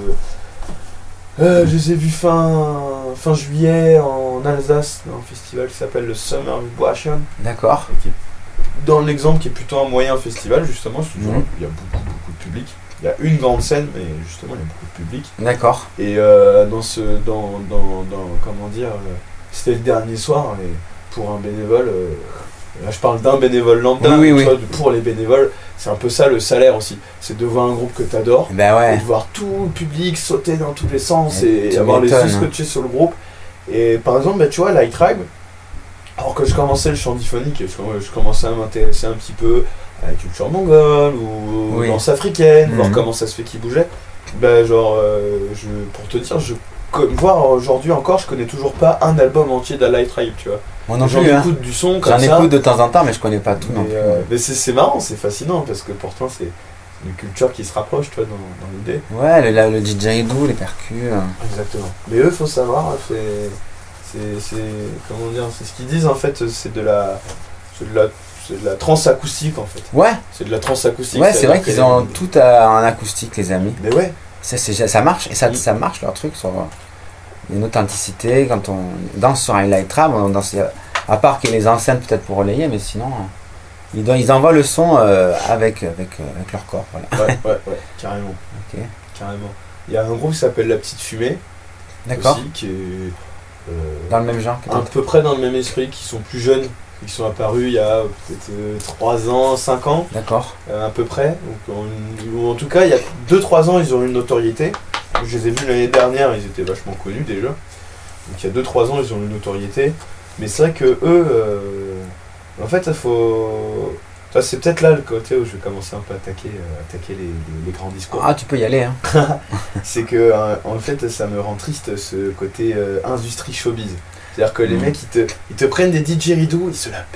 Speaker 2: euh, je les ai vus fin, fin juillet en Alsace, dans un festival qui s'appelle le Summer Vibration.
Speaker 4: D'accord.
Speaker 2: Dans l'exemple qui est plutôt un moyen festival, justement, mmh. il y a beaucoup, beaucoup de public. Il y a une grande scène, mais justement, il y a beaucoup de public.
Speaker 4: D'accord.
Speaker 2: Et euh, dans ce. Dans, dans, dans, comment dire. Euh, c'était le dernier soir, et pour un bénévole. Euh, là, je parle d'un bénévole lambda,
Speaker 4: oui, oui,
Speaker 2: tu
Speaker 4: oui.
Speaker 2: vois, pour les bénévoles, c'est un peu ça le salaire aussi. C'est de voir un groupe que tu adores,
Speaker 4: ben ouais.
Speaker 2: et de voir tout le public sauter dans tous les sens et, et avoir les yeux scotchés sur le groupe. Et par exemple, bah, tu vois, Light Tribe, alors que je commençais le chant diphonique, je, je commençais à m'intéresser un petit peu à la culture mongole ou
Speaker 4: oui.
Speaker 2: danse africaine, mm-hmm. voir comment ça se fait qu'ils bougeaient. Bah, genre, euh, je, pour te dire, je voir aujourd'hui encore, je connais toujours pas un album entier d'Highlight Tribe, tu vois.
Speaker 4: Moi non
Speaker 2: J'en
Speaker 4: plus,
Speaker 2: écoute
Speaker 4: hein.
Speaker 2: du son comme
Speaker 4: J'en
Speaker 2: ça.
Speaker 4: écoute de temps en temps, mais je connais pas tout
Speaker 2: mais
Speaker 4: non plus.
Speaker 2: Euh, mais c'est, c'est marrant, c'est fascinant parce que pourtant c'est une culture qui se rapproche, tu vois, dans, dans l'idée.
Speaker 4: Ouais, le, le didgeridoo, les percus.
Speaker 2: Exactement. Mais eux, faut savoir, c'est, c'est, c'est comment dire, c'est ce qu'ils disent en fait, c'est de la, c'est de la, c'est de la trance acoustique en fait.
Speaker 4: Ouais.
Speaker 2: C'est de la trance acoustique.
Speaker 4: Ouais, c'est vrai qu'ils ont les... tout en acoustique, les amis.
Speaker 2: Mais ouais.
Speaker 4: Ça, c'est, ça marche et ça, mmh. ça marche leur truc sur. Il y a une authenticité quand on danse sur Highlight Tribe, on danse, à part qu'il y ait les enceintes peut-être pour relayer, mais sinon ils, doivent, ils envoient le son euh, avec, avec, euh, avec leur corps. Voilà.
Speaker 2: Ouais, ouais, ouais, carrément.
Speaker 4: Okay.
Speaker 2: Carrément. Il y a un groupe qui s'appelle La Petite Fumée.
Speaker 4: D'accord.
Speaker 2: Aussi, qui est euh,
Speaker 4: dans le même genre.
Speaker 2: À peu près dans le même esprit, qui sont plus jeunes, qui sont apparus il y a peut-être euh, trois ans, cinq ans.
Speaker 4: D'accord.
Speaker 2: Euh, à peu près. Donc, en, ou en tout cas, il y a deux trois ans, ils ont eu une notoriété. Je les ai vus l'année dernière, ils étaient vachement connus déjà. Donc il y a deux trois ans, ils ont une notoriété. Mais c'est vrai que eux, euh, en fait, il faut. Ça, c'est peut-être là le côté où je vais commencer un peu à attaquer, euh, attaquer les, les, les grands discours.
Speaker 4: Ah, tu peux y aller. Hein.
Speaker 2: C'est que, euh, en fait, ça me rend triste ce côté euh, industrie showbiz. C'est-à-dire que les mmh. mecs, ils te, ils te prennent des didgeridoo, ils se la pètent.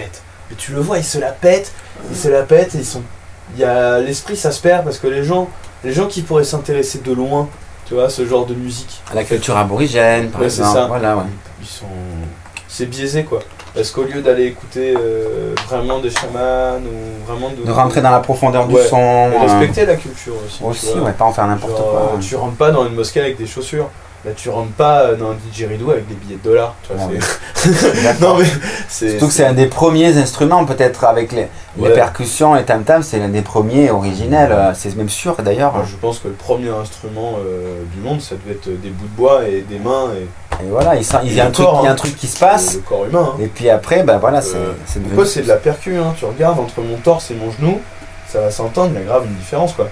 Speaker 2: mais tu le vois, ils se la pètent, ils se la pètent, et ils sont... Il y a l'esprit, ça se perd, parce que les gens, les gens qui pourraient s'intéresser de loin, tu vois, ce genre de musique.
Speaker 4: À la culture aborigène, par
Speaker 2: Ouais, c'est
Speaker 4: exemple.
Speaker 2: ça.
Speaker 4: Voilà, ouais.
Speaker 2: Ils sont... C'est biaisé, quoi. Parce qu'au lieu d'aller écouter euh, vraiment des chamans, ou vraiment de...
Speaker 4: De rentrer dans la profondeur du
Speaker 2: Ouais.
Speaker 4: son.
Speaker 2: Et
Speaker 4: euh,
Speaker 2: respecter la culture aussi. tu
Speaker 4: Aussi,
Speaker 2: vois.
Speaker 4: ouais, pas en faire n'importe
Speaker 2: Genre,
Speaker 4: quoi.
Speaker 2: euh, tu rentres pas dans une mosquée avec des chaussures. Là, tu rentres pas dans un D J Ridou avec des billets de dollars. Tu vois,
Speaker 4: Ah
Speaker 2: c'est...
Speaker 4: D'accord.
Speaker 2: non, mais c'est...
Speaker 4: Surtout que c'est un des premiers instruments, peut-être avec les, les
Speaker 2: Ouais.
Speaker 4: percussions et tam-tam, c'est l'un des premiers originels. euh, C'est même sûr d'ailleurs.
Speaker 2: Moi, je pense que le premier instrument euh, du monde, ça devait être des bouts de bois et des mains et,
Speaker 4: Et voilà, il, sent- il y a
Speaker 2: Et
Speaker 4: un
Speaker 2: le
Speaker 4: truc,
Speaker 2: corps,
Speaker 4: il y a un
Speaker 2: hein.
Speaker 4: truc qui se
Speaker 2: et
Speaker 4: passe.
Speaker 2: le corps humain. Hein.
Speaker 4: Et puis après, bah voilà, c'est
Speaker 2: Euh,
Speaker 4: c'est devenu.
Speaker 2: Quoi, c'est de la percu, hein. Tu regardes entre mon torse et mon genou, ça va s'entendre, il y a grave une différence, quoi.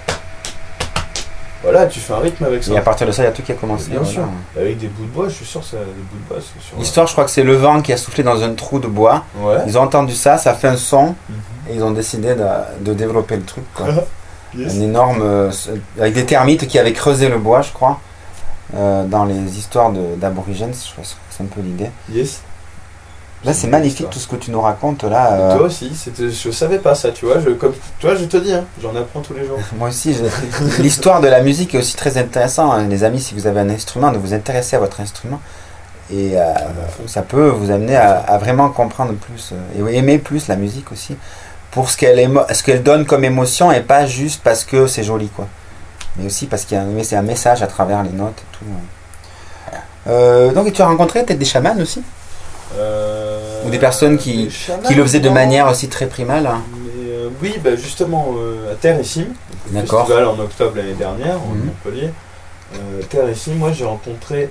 Speaker 2: Voilà, tu fais un rythme avec ça.
Speaker 4: Et à partir de ça, il y a tout qui a commencé.
Speaker 2: Bien
Speaker 4: voilà.
Speaker 2: sûr. Avec des bouts de bois, je suis sûr que ça a des bouts de bois. c'est sûr.
Speaker 4: L'histoire, je crois que c'est le vent qui a soufflé dans un trou de bois.
Speaker 2: Ouais.
Speaker 4: Ils ont entendu ça, ça fait un son,
Speaker 2: Mhm.
Speaker 4: et ils ont décidé de, de développer le truc. Quoi.
Speaker 2: Yes.
Speaker 4: Un énorme. euh, avec des termites qui avaient creusé le bois, je crois. euh, dans les histoires de- d'aborigènes, je crois que c'est un peu l'idée.
Speaker 2: Yes.
Speaker 4: Là, c'est magnifique tout ce que tu nous racontes là.
Speaker 2: Et
Speaker 4: euh,
Speaker 2: toi aussi, c'était, je savais pas ça, tu vois. Je, comme, tu vois, je te dis, hein, j'en apprends tous les jours.
Speaker 4: Moi aussi, je- l'histoire de la musique est aussi très intéressante. hein. Les amis, si vous avez un instrument, de vous intéresser à votre instrument. Et euh, ça peut vous amener à, à vraiment comprendre plus euh, et aimer plus la musique aussi. Pour ce qu'elle, émo- ce qu'elle donne comme émotion et pas juste parce que c'est joli, quoi. Mais aussi parce qu'il y a un, c'est un message à travers les notes et tout. Euh, donc, tu as rencontré peut-être des chamans aussi
Speaker 2: Euh,
Speaker 4: Ou des personnes qui-
Speaker 2: des chamans,
Speaker 4: qui le faisaient de
Speaker 2: non.
Speaker 4: manière aussi très primale. hein.
Speaker 2: Mais, euh, oui, bah justement, euh, à Terre et Sim, le
Speaker 4: D'accord.
Speaker 2: festival en octobre l'année dernière, en
Speaker 4: Mhm.
Speaker 2: Montpellier. Euh, Terre et Sim, moi j'ai rencontré,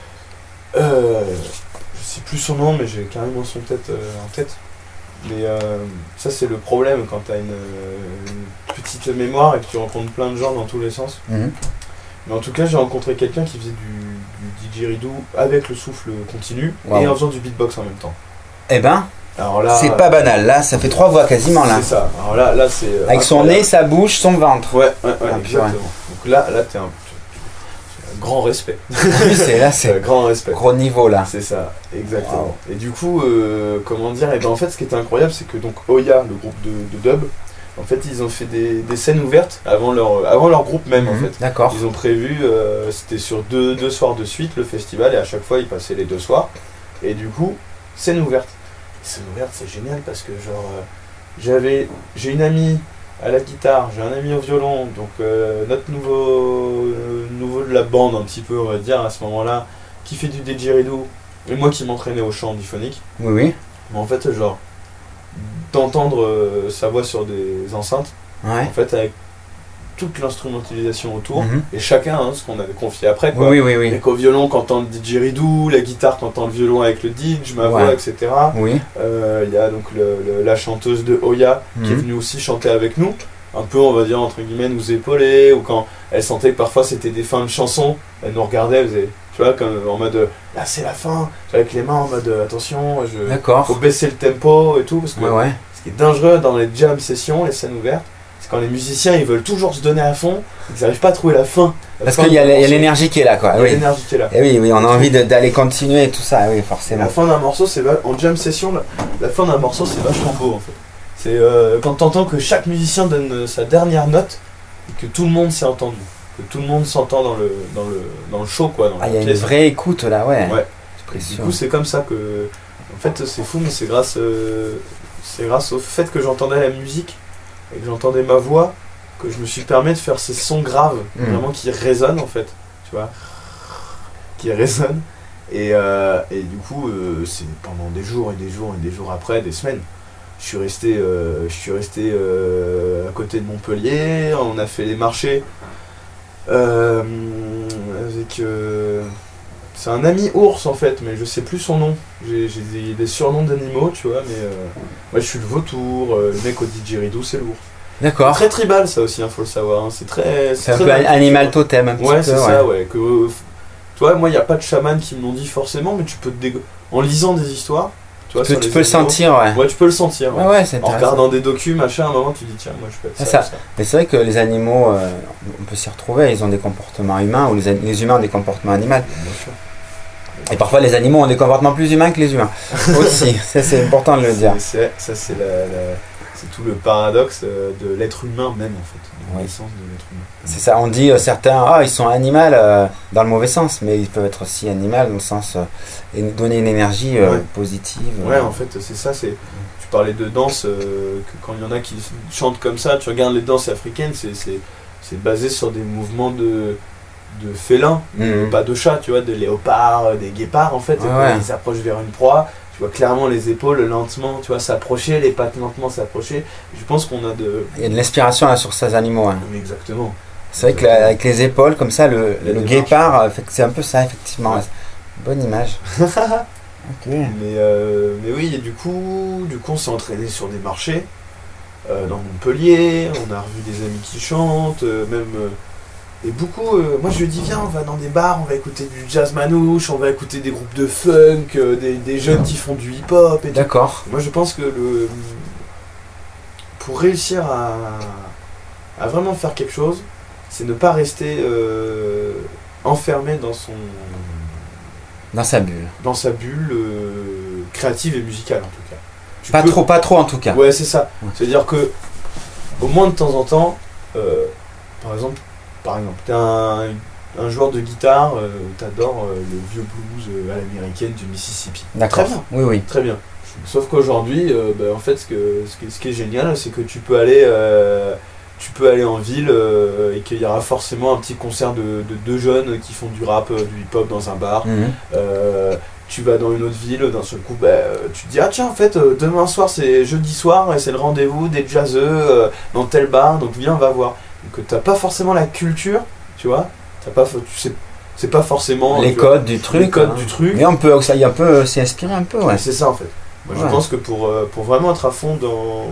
Speaker 2: euh, je sais plus son nom, mais j'ai carrément son tête euh, en tête. Mais euh, ça c'est le problème quand tu as une, euh, une petite mémoire et que tu rencontres plein de gens dans tous les sens.
Speaker 4: Mhm.
Speaker 2: Mais en tout cas, j'ai rencontré quelqu'un qui faisait du, du didgeridoo avec le souffle continu
Speaker 4: Wow.
Speaker 2: et en faisant du beatbox en même temps.
Speaker 4: Eh ben,
Speaker 2: Alors là,
Speaker 4: c'est pas banal. Là, ça fait trois voix quasiment là.
Speaker 2: c'est ça. Alors là, là c'est euh,
Speaker 4: Avec son
Speaker 2: incroyable.
Speaker 4: nez, sa bouche, son ventre.
Speaker 2: Ouais, ouais, ouais,
Speaker 4: Ah,
Speaker 2: exactement. Donc là, là, t'es un, c'est un grand respect.
Speaker 4: c'est là,
Speaker 2: C'est un
Speaker 4: c'est
Speaker 2: grand respect.
Speaker 4: gros niveau là.
Speaker 2: C'est ça, exactement. Et du coup, euh, comment dire, et ben en fait, ce qui était incroyable, c'est que donc Oya, le groupe de, de dub, en fait, ils ont fait des, des scènes ouvertes avant leur, avant leur groupe même, en
Speaker 4: Mhm.
Speaker 2: fait.
Speaker 4: D'accord.
Speaker 2: Ils ont prévu, euh, c'était sur deux, deux soirs de suite le festival, et à chaque fois ils passaient les deux soirs. Et du coup, scène ouverte. Scène ouverte, c'est génial parce que genre, euh, j'avais, j'ai une amie à la guitare, j'ai un ami au violon, donc euh, notre nouveau, euh, nouveau de la bande un petit peu, on va dire à ce moment-là, qui fait du didgeridoo, et moi qui m'entraînais au chant diphonique.
Speaker 4: Oui, oui.
Speaker 2: Mais en fait, genre, d'entendre euh, sa voix sur des enceintes,
Speaker 4: Ouais.
Speaker 2: en fait, avec toute l'instrumentalisation autour,
Speaker 4: Mhm.
Speaker 2: et chacun hein, ce qu'on avait confié après, quoi.
Speaker 4: Oui, oui, oui,
Speaker 2: Et
Speaker 4: oui.
Speaker 2: qu'au violon, t'entends le didgeridoo, la guitare, t'entends le violon avec le didge, ma
Speaker 4: Ouais.
Speaker 2: voix, et cetera.
Speaker 4: Oui.
Speaker 2: Euh, Il y a donc le- le- la chanteuse de Oya qui est
Speaker 4: Mhm.
Speaker 2: venue aussi chanter avec nous, un peu, on va dire, entre guillemets, nous épauler, ou quand elle sentait que parfois c'était des fins de chansons, elle nous regardait, elle faisait, tu vois, comme en mode, euh, là c'est la fin, tu vois, avec les mains en mode, euh, attention, je... faut
Speaker 4: D'accord.
Speaker 2: baisser le tempo et tout, parce que
Speaker 4: Ouais, ouais.
Speaker 2: ce qui est dangereux dans les jam sessions, les scènes ouvertes, c'est quand les musiciens ils veulent toujours se donner à fond, ils n'arrivent pas à trouver la fin. La
Speaker 4: Parce
Speaker 2: fin
Speaker 4: qu'il y a
Speaker 2: d'un
Speaker 4: il y a
Speaker 2: morceau.
Speaker 4: l'énergie qui est là, quoi.
Speaker 2: Il y a
Speaker 4: Oui.
Speaker 2: l'énergie qui est là.
Speaker 4: Et oui, oui, on a envie de- d'aller continuer et tout ça. Oui,
Speaker 2: Et
Speaker 4: forcément.
Speaker 2: la fin d'un morceau, c'est va- en jam session, la, la fin d'un morceau, c'est vachement beau en fait. C'est euh, quand t'entends que chaque musicien donne euh, sa dernière note et que tout le monde s'est entendu, que tout le monde s'entend dans le dans le dans le show quoi. Dans
Speaker 4: Ah,
Speaker 2: la
Speaker 4: il y a une
Speaker 2: pièce.
Speaker 4: vraie écoute là, ouais.
Speaker 2: Ouais.
Speaker 4: C'est
Speaker 2: Du
Speaker 4: précieux.
Speaker 2: coup, c'est comme ça que, en fait, c'est fou, mais c'est grâce, euh, c'est grâce au fait que j'entendais la musique et que j'entendais ma voix que je me suis permis de faire ces sons graves,
Speaker 4: Mm.
Speaker 2: vraiment qui résonnent en fait, tu vois, qui résonnent. Et, euh, et du coup, euh, c'est pendant des jours et des jours et des jours après, des semaines. Je suis resté, euh, je suis resté euh, à côté de Montpellier. On a fait les marchés euh, avec. euh, c'est un ami ours en fait, mais je sais plus son nom. J'ai j'ai des, des surnoms d'animaux, tu vois, mais euh, moi je suis le vautour, euh, le mec au didgeridoo c'est l'ours.
Speaker 4: D'accord.
Speaker 2: Très tribal ça aussi, il faut le savoir. hein. C'est très.
Speaker 4: C'est un
Speaker 2: très
Speaker 4: peu
Speaker 2: dans la
Speaker 4: animal
Speaker 2: culture.
Speaker 4: totem, un petit
Speaker 2: Ouais,
Speaker 4: peu.
Speaker 2: c'est
Speaker 4: ouais.
Speaker 2: ça, ouais. Que, euh, tu vois, moi il n'y a pas de chaman qui me l'ont dit forcément, mais tu peux te dégo- en lisant des histoires, tu vois,
Speaker 4: Tu,
Speaker 2: sur
Speaker 4: tu
Speaker 2: les
Speaker 4: peux le
Speaker 2: animaux.
Speaker 4: sentir, ouais.
Speaker 2: Ouais, tu peux le sentir. ouais.
Speaker 4: Ouais, ouais, c'est
Speaker 2: En
Speaker 4: intéressant.
Speaker 2: regardant des docus, machin, à un moment tu dis tiens, moi je peux être ça.
Speaker 4: C'est ça.
Speaker 2: ou ça.
Speaker 4: Mais c'est vrai que les animaux, euh, on peut s'y retrouver, ils ont des comportements humains, ou les, an- les humains ont des comportements animaux.
Speaker 2: Bien sûr.
Speaker 4: Et parfois les animaux ont des comportements plus humains que les humains aussi, ça c'est important de le dire.
Speaker 2: C'est, ça c'est, la, la, c'est tout le paradoxe de l'être humain même en fait, de
Speaker 4: oui.
Speaker 2: l'essence de l'être humain.
Speaker 4: C'est ça, on dit euh, certains, ah ils sont animaux euh, dans le mauvais sens, mais ils peuvent être aussi animaux dans le sens, euh, et donner une énergie euh,
Speaker 2: ouais.
Speaker 4: positive.
Speaker 2: Ouais
Speaker 4: euh.
Speaker 2: en fait c'est ça, c'est, tu parlais de danse, euh, que quand il y en a qui chantent comme ça, tu regardes les danses africaines, c'est, c'est, c'est basé sur des mouvements de... de félins,
Speaker 4: Mmh.
Speaker 2: pas de chats, tu vois, des léopards, des guépards en fait,
Speaker 4: Ouais,
Speaker 2: quand
Speaker 4: ouais.
Speaker 2: ils s'approchent vers une proie, tu vois clairement les épaules lentement, tu vois, s'approcher, les pattes lentement s'approcher. Je pense qu'on a de...
Speaker 4: Il y a de l'inspiration là sur ces animaux. Hein.
Speaker 2: Mais exactement.
Speaker 4: C'est vrai qu'avec les épaules comme ça, le,
Speaker 2: La
Speaker 4: le
Speaker 2: démarche.
Speaker 4: guépard, euh, fait que c'est un peu ça effectivement.
Speaker 2: Ouais.
Speaker 4: Bonne image. Ok.
Speaker 2: Mais, euh, mais oui, et du coup, du coup on s'est entraîné sur des marchés, euh, dans Montpellier, on a revu des amis qui chantent, euh, même... euh, et beaucoup, euh, moi je lui dis viens, on va dans des bars, on va écouter du jazz manouche, on va écouter des groupes de funk, euh, des, des jeunes qui font du hip-hop et tout.
Speaker 4: D'accord.
Speaker 2: Moi je pense que le, pour réussir à, à vraiment faire quelque chose, c'est ne pas rester euh, enfermé dans, son,
Speaker 4: Dans sa bulle.
Speaker 2: dans sa bulle euh, créative et musicale en tout cas. Tu
Speaker 4: Pas
Speaker 2: peux-
Speaker 4: trop, pas trop en tout cas.
Speaker 2: Ouais, c'est ça.
Speaker 4: Ouais.
Speaker 2: C'est-à-dire que, au moins de temps en temps, euh, par exemple, par exemple, t'es un, un joueur de guitare, euh, t'adores euh, le vieux blues euh, à l'américaine du Mississippi.
Speaker 4: D'accord.
Speaker 2: Très bien.
Speaker 4: Oui, oui.
Speaker 2: Très bien. Sauf qu'aujourd'hui, euh, bah, en fait, ce, que, ce, qui, ce qui est génial, c'est que tu peux aller, euh, tu peux aller en ville euh, et qu'il y aura forcément un petit concert de, de deux jeunes qui font du rap, euh, du hip-hop dans un bar.
Speaker 4: Mhm.
Speaker 2: Euh, tu vas dans une autre ville, d'un seul coup, bah, euh, tu te dis ah tiens en fait euh, demain soir c'est jeudi soir et c'est le rendez-vous des jazzeux euh, dans tel bar, donc viens on va voir. Donc euh, t'as pas forcément la culture, tu vois, t'as pas, tu sais, c'est pas forcément
Speaker 4: Les
Speaker 2: tu vois,
Speaker 4: codes du truc.
Speaker 2: les codes
Speaker 4: hein.
Speaker 2: du truc.
Speaker 4: Mais on peut, ça y est, un peu euh, s'y inspirer un peu, ouais.
Speaker 2: C'est ça en fait. Moi je
Speaker 4: Ouais.
Speaker 2: pense que pour, euh, pour vraiment être à fond dans,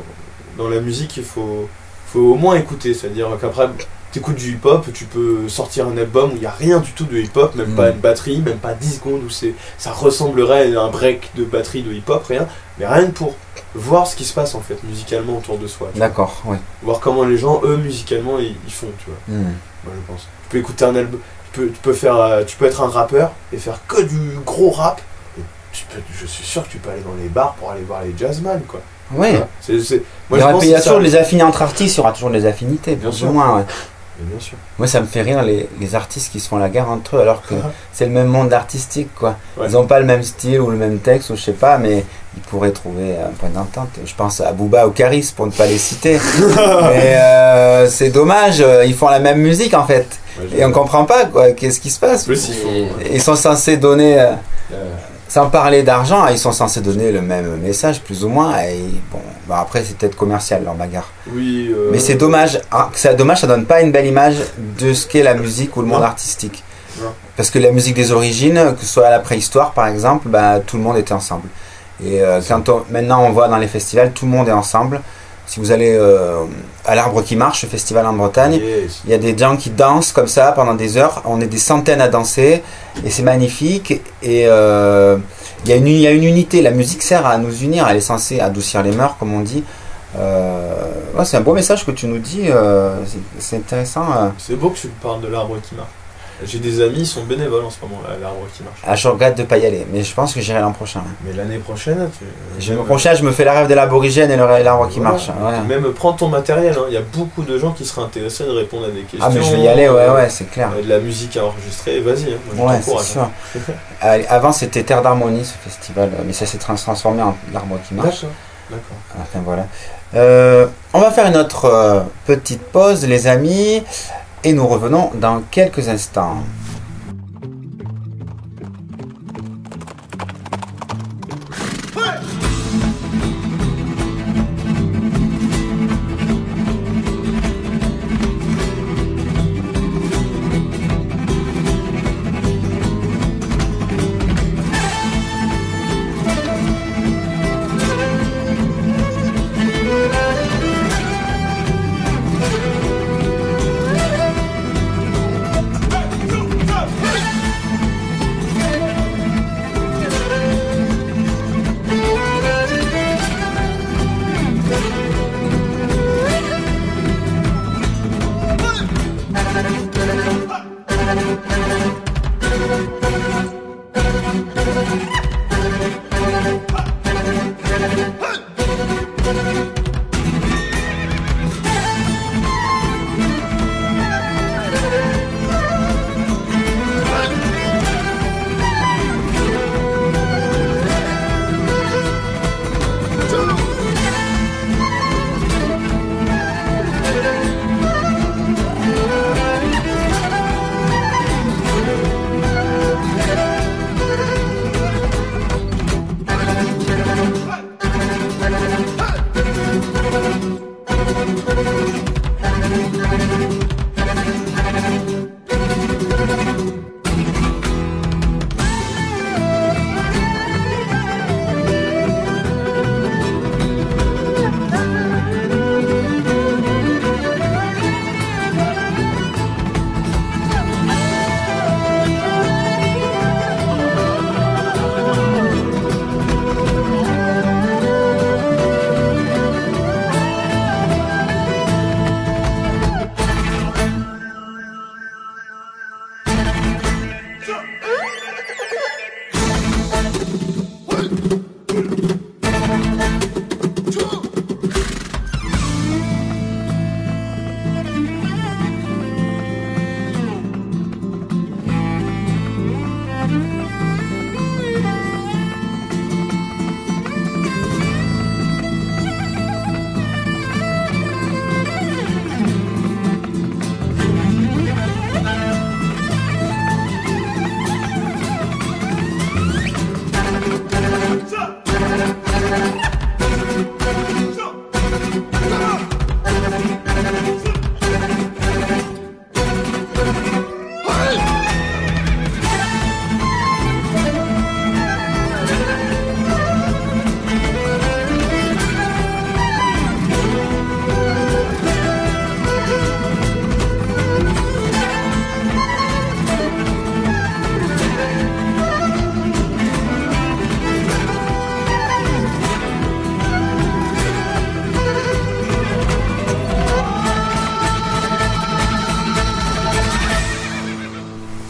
Speaker 2: dans la musique, il faut, faut au moins écouter, c'est-à-dire qu'après t'écoutes du hip-hop, tu peux sortir un album où il n'y a rien du tout de hip-hop, même
Speaker 4: Mm.
Speaker 2: pas une batterie, même pas dix secondes où c'est, ça ressemblerait à un break de batterie de hip-hop, rien, mais rien que pour voir ce qui se passe en fait musicalement autour de soi. Tu vois.
Speaker 4: D'accord, oui.
Speaker 2: Voir comment les gens, eux, musicalement, ils, ils font, tu vois.
Speaker 4: Mhm.
Speaker 2: Moi je pense. Tu peux écouter un album, tu peux, tu peux faire, euh, tu peux être un rappeur et faire que du gros rap. Et tu peux, je suis sûr que tu peux aller dans les bars pour aller voir les jazzman, quoi.
Speaker 4: Oui.
Speaker 2: Voilà. C'est, c'est,
Speaker 4: Il
Speaker 2: moi
Speaker 4: y,
Speaker 2: je
Speaker 4: aura-
Speaker 2: pense
Speaker 4: il y a
Speaker 2: que c'est
Speaker 4: toujours
Speaker 2: ça.
Speaker 4: les affinités entre artistes, il y aura toujours des affinités,
Speaker 2: Bien
Speaker 4: plus
Speaker 2: sûr.
Speaker 4: ou moins. Ouais.
Speaker 2: Mais bien sûr.
Speaker 4: Moi, ça me fait rire les, les artistes qui se font la guerre entre eux, alors que c'est le même monde artistique, quoi.
Speaker 2: Ouais.
Speaker 4: Ils n'ont pas le même style ou le même texte, ou je sais pas, mais ils pourraient trouver un point d'entente. Je pense à Booba ou Caris, pour ne pas les citer. Mais euh, c'est dommage, euh, ils font la même musique en fait.
Speaker 2: Ouais,
Speaker 4: Et on comprend pas, quoi, qu'est-ce qui se passe.
Speaker 2: Plus, il faut-
Speaker 4: Et- Ils sont censés donner, euh,
Speaker 2: Euh,
Speaker 4: sans parler d'argent, ils sont censés donner le même message, plus ou moins. Et bon, bah après, c'est peut-être commercial leur bagarre.
Speaker 2: oui. euh,
Speaker 4: Mais c'est dommage, ah, c'est dommage, ça donne pas une belle image de ce qu'est la musique ou le monde
Speaker 2: Non.
Speaker 4: artistique.
Speaker 2: Non.
Speaker 4: Parce que la musique des origines, que ce soit à la préhistoire par exemple, bah, tout le monde était ensemble. Et euh, quand on- maintenant on voit dans les festivals, tout le monde est ensemble. Si vous allez euh, à l'Arbre qui marche, le festival en Bretagne,
Speaker 2: yes.
Speaker 4: il y a des gens qui dansent comme ça pendant des heures. On est des centaines à danser et c'est magnifique. Et euh, il y a une, il y a une unité. La musique sert à nous unir. Elle est censée adoucir les mœurs, comme on dit. Euh, ouais, c'est un beau message que tu nous dis. euh, c'est- c'est intéressant. euh.
Speaker 2: C'est beau que tu me parles de l'arbre qui marche. J'ai des amis, ils sont bénévoles en ce moment là, à l'arbre qui marche.
Speaker 4: Ah, je regrette de pas y aller, mais je pense que j'irai l'an prochain. hein.
Speaker 2: Mais l'année prochaine, tu.
Speaker 4: Je- L'an
Speaker 2: même-
Speaker 4: prochain, je me fais la rêve de l'aborigène et le- l'arbre qui
Speaker 2: Voilà.
Speaker 4: marche. ouais.
Speaker 2: Même prends ton matériel, hein. Il y a beaucoup de gens qui seraient intéressés de répondre à des questions.
Speaker 4: Ah, mais je vais y aller, ouais, ouais, c'est clair.
Speaker 2: Euh, De la musique à enregistrer, vas-y. Hein. Moi, je
Speaker 4: Ouais, c'est
Speaker 2: t'encourage,
Speaker 4: sûr.
Speaker 2: hein.
Speaker 4: Allez, avant, c'était Terre d'Harmonie, ce festival, mais ça s'est trans- transformé en l'arbre qui marche.
Speaker 2: D'accord. D'accord.
Speaker 4: Enfin voilà. Euh, on va faire une autre euh, petite pause, les amis, et nous revenons dans quelques instants.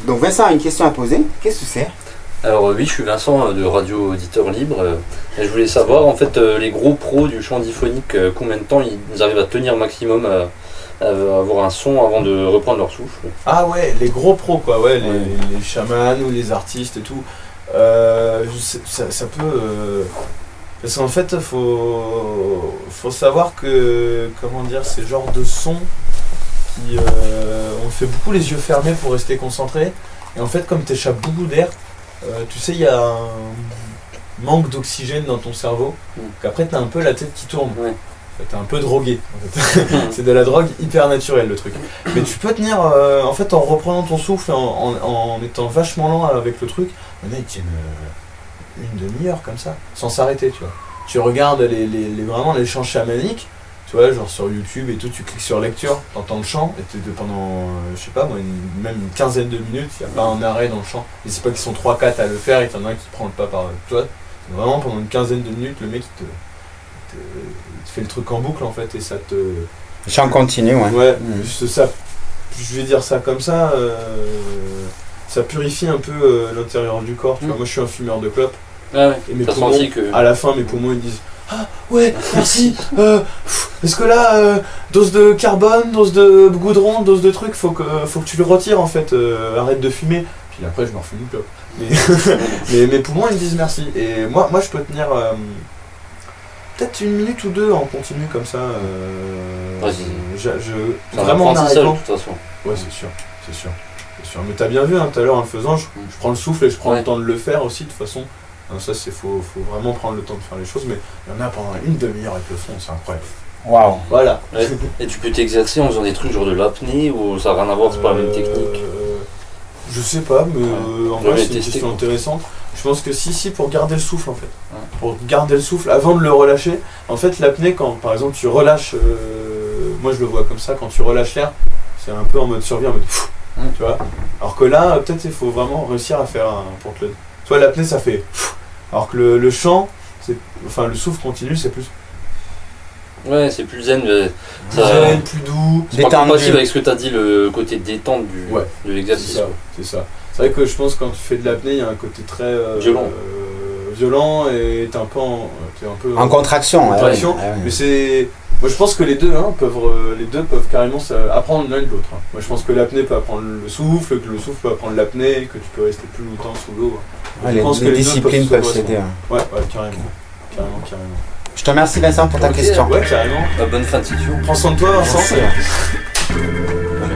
Speaker 4: Donc Vincent a une question à poser. Qu'est-ce que c'est?
Speaker 5: Alors euh, oui, je suis Vincent euh, de Radio Auditeur Libre. euh, et je voulais savoir, en fait, euh, les gros pros du chant diphonique, euh, combien de temps ils arrivent à tenir maximum à, à avoir un son avant de reprendre leur souffle?
Speaker 2: Ah ouais, les gros pros quoi, ouais, les,
Speaker 4: Ouais.
Speaker 2: les chamans ou les artistes et tout. Euh, je sais- ça, ça peut. euh, parce qu'en fait, faut, faut savoir que, comment dire, ces genres de sons qui. euh, on fait beaucoup les yeux fermés pour rester concentré. Et en fait, comme tu échappes beaucoup d'air, euh, tu sais, il y a un manque d'oxygène dans ton cerveau.
Speaker 5: Mm.
Speaker 2: Qu'après, tu as un peu la tête qui tourne.
Speaker 5: Ouais.
Speaker 2: T'es un peu drogué. En fait. C'est de la drogue hyper naturelle le truc. Mais tu peux tenir, euh, en fait, en reprenant ton souffle, en, en, en étant vachement lent avec le truc, il y en a, ils tiennent euh, une demi-heure comme ça, sans s'arrêter, tu vois. Tu regardes les, les, les- vraiment les chants chamaniques, tu vois, genre sur YouTube et tout, tu cliques sur lecture, t'entends le chant, et t'es de- pendant, euh, je sais pas moi, une- même une quinzaine de minutes, il n'y a pas un arrêt dans le chant. Et c'est pas qu'ils sont trois quatre à le faire et qu'il y en a un qui prend le pas par toi. Vraiment, pendant une quinzaine de minutes, le mec il te, te, il te fait le truc en boucle en fait, et ça te.
Speaker 4: Chant continu, ouais.
Speaker 2: Ouais,
Speaker 4: Mm.
Speaker 2: juste ça, je vais dire ça comme ça, euh, ça purifie un peu euh, l'intérieur du corps. Tu vois,
Speaker 5: Mm.
Speaker 2: moi je suis un fumeur de clope,
Speaker 5: Ah ouais.
Speaker 2: et mes
Speaker 5: T'as
Speaker 2: poumons,
Speaker 5: senti que.
Speaker 2: à la fin, mes poumons ils disent ah ouais, merci. euh, pff, Est-ce que là, euh, dose de carbone, dose de goudron, dose de trucs, faut que, faut que tu le retires en fait, euh, arrête de fumer. Puis après, je me refume une clope. Mais, mais mes poumons ils disent merci. Et moi, moi je peux tenir euh, peut-être une minute ou deux en continu comme ça. Euh,
Speaker 5: Ouais,
Speaker 2: je, je-
Speaker 5: C'est un
Speaker 2: vraiment en
Speaker 5: apprentissage de
Speaker 2: arrêtant.
Speaker 5: toute façon.
Speaker 2: Ouais, c'est sûr, c'est sûr, c'est sûr. Mais t'as bien vu hein, tout à l'heure en le faisant, je, je prends le souffle et je prends
Speaker 5: Ouais.
Speaker 2: le temps de le faire aussi de toute façon. Hein, ça, c'est faut, faut vraiment prendre le temps de faire les choses. Mais il y en a pendant une demi-heure avec le son, c'est incroyable.
Speaker 4: Waouh.
Speaker 2: Voilà.
Speaker 5: Ouais. Et tu peux t'exercer en faisant des trucs genre de l'apnée ou ça n'a rien à voir, c'est pas la même
Speaker 2: Euh,
Speaker 5: technique?
Speaker 2: Je sais pas, mais
Speaker 5: Ouais.
Speaker 2: euh, en
Speaker 5: Jamais
Speaker 2: vrai, c'est une
Speaker 5: testé,
Speaker 2: question
Speaker 5: quoi.
Speaker 2: intéressante. Je pense que si, si, pour garder le souffle en fait.
Speaker 5: Ouais.
Speaker 2: Pour garder le souffle avant de le relâcher. En fait, l'apnée, quand par exemple tu relâches, euh, moi je le vois comme ça, quand tu relâches l'air, c'est un peu en mode survie, en mode pfff,
Speaker 5: Mm.
Speaker 2: tu vois. Alors que là, peut-être il faut vraiment réussir à faire un. Pour que le... Tu vois, l'apnée ça fait pfff. Alors que le, le chant, c'est, enfin le souffle continu, c'est plus.
Speaker 5: Ouais, c'est plus zen. mais
Speaker 2: Plus
Speaker 5: Ça-
Speaker 2: zen, plus doux.
Speaker 5: C'est pas
Speaker 4: Détendu.
Speaker 5: compatible avec ce que t'as dit, le côté détente du,
Speaker 2: Ouais,
Speaker 5: de
Speaker 2: C'est
Speaker 5: l'exercice.
Speaker 2: ça, c'est ça. C'est vrai que je pense que quand tu fais de l'apnée, il y a un côté très euh,
Speaker 5: Violent.
Speaker 2: euh, violent et t'es un peu en, t'es un peu
Speaker 4: En contraction. ouais,
Speaker 2: contraction.
Speaker 4: ouais, ouais.
Speaker 2: Mais c'est, moi je pense que les deux, hein, peuvent, euh, les deux peuvent carrément ça- apprendre l'un de l'autre. hein. Moi je pense que l'apnée peut apprendre le souffle, que le souffle peut apprendre l'apnée, que tu peux rester plus longtemps sous l'eau.
Speaker 4: Ouais,
Speaker 2: Je
Speaker 4: les,
Speaker 2: pense
Speaker 4: les
Speaker 2: que les deux
Speaker 4: disciplines
Speaker 2: peuvent
Speaker 4: peuvent
Speaker 2: se
Speaker 4: s'aider.
Speaker 2: correspondre.
Speaker 4: ouais.
Speaker 2: Ouais, ouais, carrément, carrément, carrément.
Speaker 4: Je te remercie Vincent pour ta
Speaker 5: Ok.
Speaker 4: question.
Speaker 2: Ouais, carrément.
Speaker 5: Bah, bonne fin de session.
Speaker 2: Prends soin de toi, Vincent.
Speaker 4: Merci.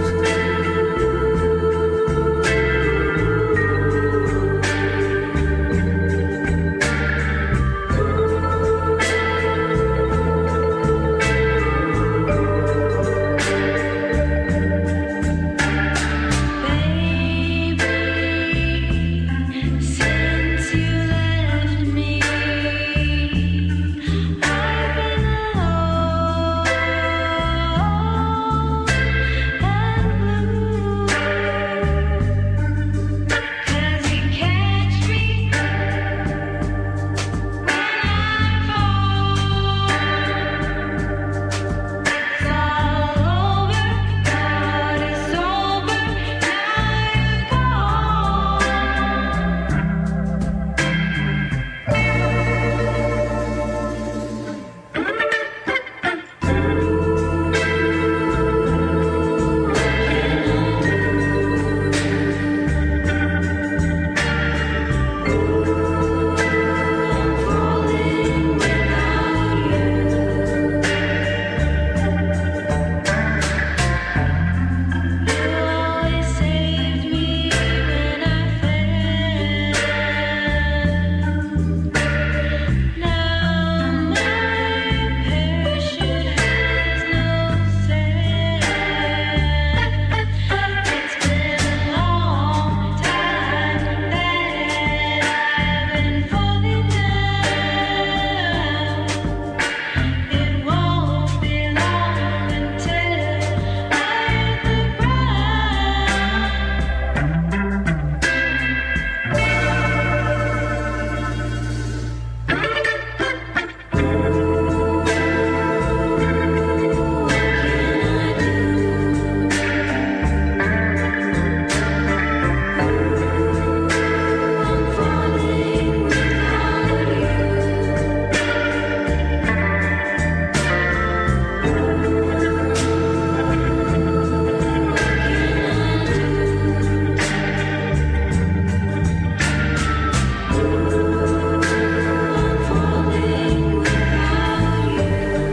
Speaker 6: Since you left me, I've been alone.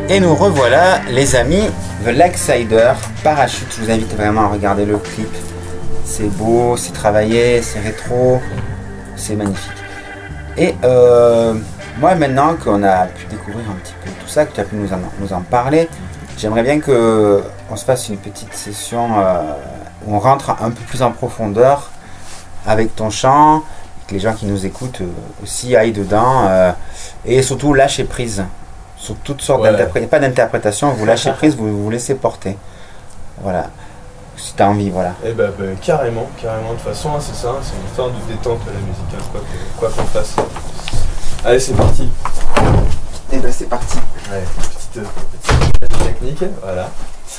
Speaker 4: Et nous revoilà, les amis, The Lakesider Parachute. Je vous invite vraiment à regarder le clip. C'est beau, c'est travaillé, c'est rétro, c'est magnifique. Et euh, moi, maintenant qu'on a pu découvrir un petit peu tout ça, que tu as pu nous en, nous en parler, j'aimerais bien qu'on se fasse une petite session euh, où on rentre un peu plus en profondeur avec ton chant, que les gens qui nous écoutent euh, aussi aillent dedans, euh, et surtout lâcher prise. Sur toutes sortes
Speaker 2: Ouais.
Speaker 4: d'interprétations, pas d'interprétation, vous lâchez prise, vous vous laissez porter. Voilà. Si tu as envie, voilà.
Speaker 2: Eh ben, ben, carrément, carrément. De toute façon, hein, c'est ça, hein, c'est une forme de détente la musique, hein, quoi que- quoi qu'on fasse. Allez, c'est parti.
Speaker 4: Et ben c'est parti.
Speaker 2: Ouais, petite, euh, petite technique, voilà.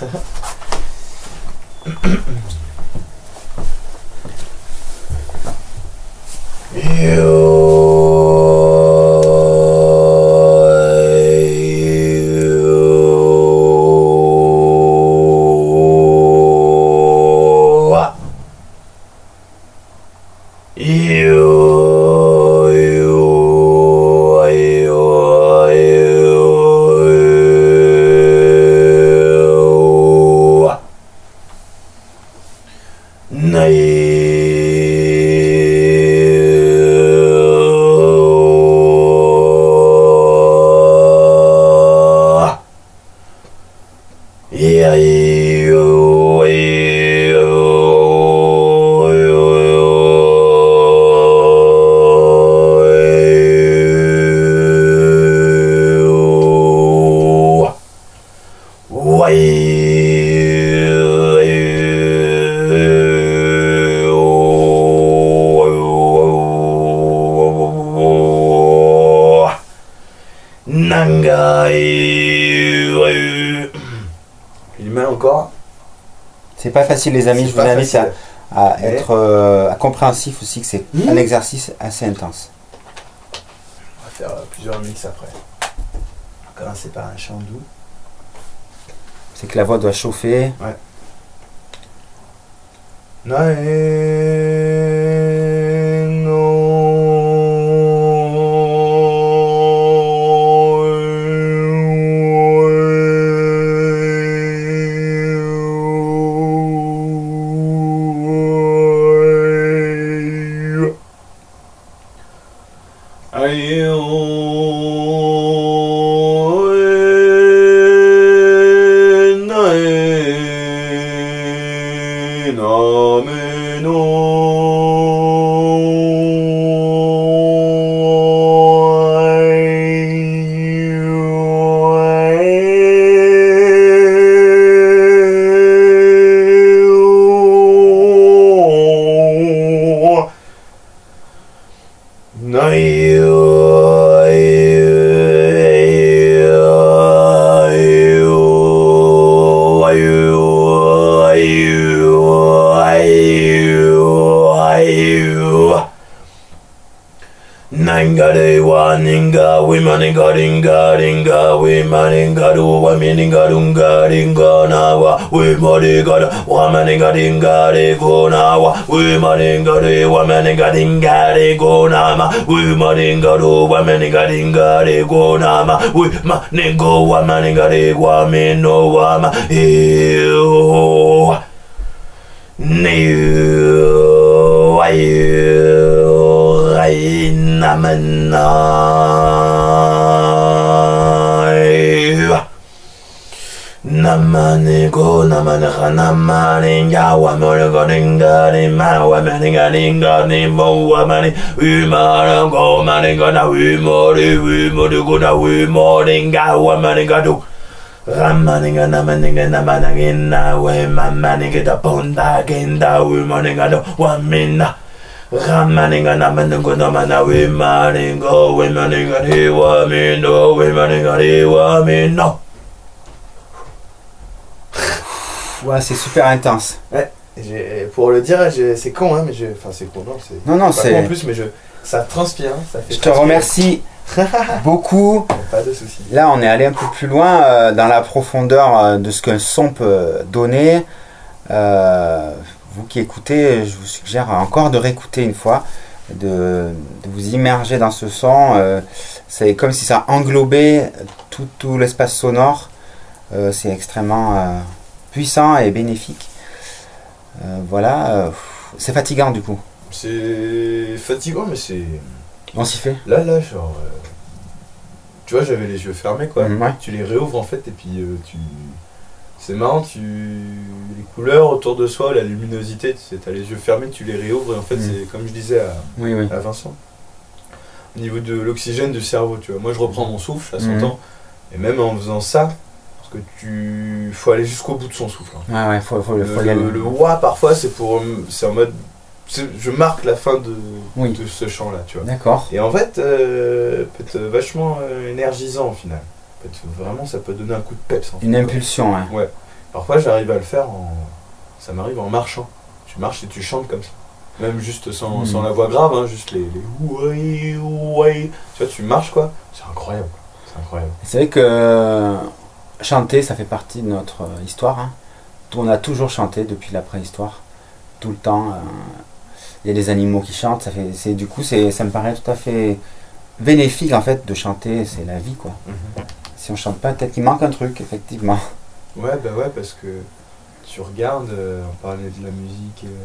Speaker 2: Une main encore.
Speaker 4: C'est pas facile, les amis.
Speaker 2: C'est
Speaker 4: Je vous
Speaker 2: pas
Speaker 4: invite à,
Speaker 2: facile.
Speaker 4: à
Speaker 2: Mais-
Speaker 4: être euh, à compréhensif aussi, que c'est
Speaker 2: Mmh.
Speaker 4: un exercice assez intense.
Speaker 2: On va faire euh, plusieurs mix après. On va commencer par un chant doux.
Speaker 4: C'est que la voix doit chauffer.
Speaker 7: Nangare wa ninga we maninga ringa ringa we maninga do wa mininga dunga ringa na wa we maninga da wa maninga ringa re go na wa we maninga re wa maninga ringa re go na ma we maninga do wa maninga ringa re go na ma we maningo wa maninga re wa mino wa ma e ne ai namanai namane go namane namane ya wa mole go dinga ni ma wa mane ga dinga ni mo wa mane u ma go mane go na u mo ri u mo ri go na u mo dinga wa mane ga do Ramaninga namaninga namanangina we mamaninga da bonda genda we maninga do wa mina Ramaninga namanungo namana we maningo we maninga di wa mino we maninga di wa mino.
Speaker 4: Ouais, c'est super intense.
Speaker 2: Ouais, j'ai- pour le dire, j'ai- c'est con, hein, mais je. Enfin, c'est con, non, c'est.
Speaker 4: Non, non,
Speaker 2: pas
Speaker 4: c'est-
Speaker 2: con en plus, mais je. Ça transpire, hein, ça fait.
Speaker 4: Je te
Speaker 2: transpirer.
Speaker 4: remercie beaucoup.
Speaker 2: Pas de soucis.
Speaker 4: Là, on est allé un peu plus loin euh, dans la profondeur euh, de ce qu'un son peut donner. Euh, vous qui écoutez, je vous suggère encore de réécouter une fois de, de vous immerger dans ce son. Euh, c'est comme si ça englobait tout, tout l'espace sonore. Euh, c'est extrêmement euh, puissant et bénéfique. Euh, voilà, euh, c'est fatigant du coup.
Speaker 2: C'est fatigant, mais c'est.
Speaker 4: On s'y fait.
Speaker 2: Là, là, genre. euh, Tu vois, j'avais les yeux fermés, quoi.
Speaker 4: Mhm, ouais.
Speaker 2: Tu les réouvres, en fait, et puis euh, tu. C'est marrant, tu. Les couleurs autour de soi, la luminosité, tu sais, t'as les yeux fermés, tu les réouvres, et en fait,
Speaker 4: Mhm.
Speaker 2: c'est comme je disais à,
Speaker 4: Oui, oui.
Speaker 2: à Vincent. Au niveau de l'oxygène du cerveau, tu vois. Moi, je reprends mon souffle à cent
Speaker 4: Mhm.
Speaker 2: ans, et même en faisant ça, parce que tu. Faut aller jusqu'au bout de son souffle. hein.
Speaker 4: Ouais, ouais, faut, faut,
Speaker 2: Le,
Speaker 4: faut y aller.
Speaker 2: le, le roi, parfois, c'est pour. C'est en mode. c'est- Je marque la fin de,
Speaker 4: Oui.
Speaker 2: de ce chant-là, tu vois.
Speaker 4: D'accord.
Speaker 2: Et en fait, euh, peut être vachement euh, énergisant au final. Peut être vraiment, ça peut donner un coup de peps. En fait,
Speaker 4: Une
Speaker 2: quoi.
Speaker 4: impulsion, hein.
Speaker 2: Ouais. Parfois, j'arrive à le faire en. Ça m'arrive en marchant. Tu marches et tu chantes comme ça. Même juste sans,
Speaker 4: Mhm.
Speaker 2: sans la voix grave, hein, juste les. les ouai, ouai. Tu vois, tu marches quoi. C'est incroyable. quoi. C'est incroyable.
Speaker 4: C'est vrai que euh, chanter, ça fait partie de notre euh, histoire. Hein. On a toujours chanté depuis la préhistoire. Tout le temps. euh, Il y a des animaux qui chantent. Ça, fait, c'est, du coup, c'est, ça me paraît tout à fait bénéfique en fait de chanter. C'est la vie, quoi. Si on chante pas, peut-être qu'il manque un truc, effectivement.
Speaker 2: Ouais, bah ouais, parce que tu regardes, euh, on parlait de la musique, euh,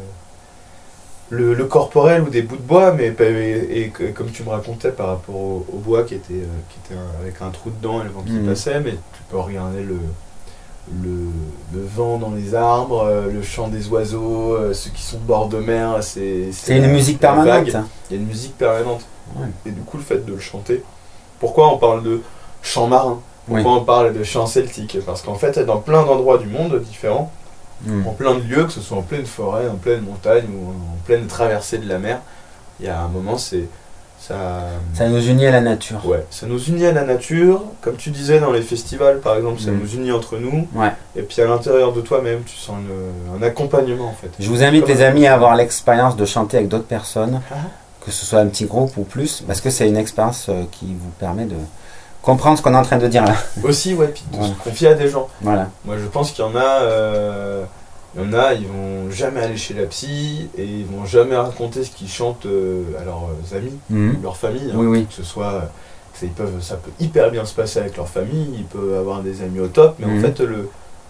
Speaker 2: le, le corporel ou des bouts de bois, mais pas- et, et que- comme tu me racontais par rapport au, au bois qui était, euh, qui était un- avec un trou dedans et le vent qui
Speaker 4: Mhm.
Speaker 2: passait, mais tu peux regarder le, le, le vent dans les arbres, euh, le chant des oiseaux, euh, ceux qui sont bord de mer, c'est
Speaker 4: C'est une
Speaker 2: la-
Speaker 4: musique
Speaker 2: la
Speaker 4: permanente.
Speaker 2: vague. Il y a une musique permanente.
Speaker 4: Ouais.
Speaker 2: Et du coup, le fait de le chanter, pourquoi on parle de chant marin? Pourquoi on parle de chant celtique? Parce qu'en fait, dans plein d'endroits du monde différents,
Speaker 4: Mm.
Speaker 2: en plein de lieux, que ce soit en pleine forêt, en pleine montagne ou en pleine traversée de la mer, il y a un moment, c'est ça.
Speaker 4: Ça nous unit à la nature.
Speaker 2: Ouais, ça nous unit à la nature, comme tu disais dans les festivals par exemple, ça
Speaker 4: Mm.
Speaker 2: nous unit entre nous,
Speaker 4: Ouais.
Speaker 2: et puis à l'intérieur de toi-même, tu sens une- un accompagnement en fait.
Speaker 4: Je vous invite,
Speaker 2: Comme
Speaker 4: les
Speaker 2: un-
Speaker 4: amis, à avoir l'expérience de chanter avec d'autres personnes,
Speaker 2: Ah.
Speaker 4: que ce soit un petit groupe ou plus, parce que c'est une expérience euh, qui vous permet de comprendre ce qu'on est en train de dire là.
Speaker 2: Aussi, ouais, puis de
Speaker 4: Ouais.
Speaker 2: se confier à des gens.
Speaker 4: Voilà.
Speaker 2: Moi, je pense qu'il y en a, euh, il y en a, ils vont jamais aller chez la psy et ils vont jamais raconter ce qu'ils chantent euh, à leurs amis
Speaker 4: Mhm.
Speaker 2: ou leur famille. hein.
Speaker 4: Oui, oui.
Speaker 2: Que ce soit, que ça, ils peuvent, ça peut hyper bien se passer avec leur famille, ils peuvent avoir des amis au top, mais
Speaker 4: Mhm.
Speaker 2: en fait, le,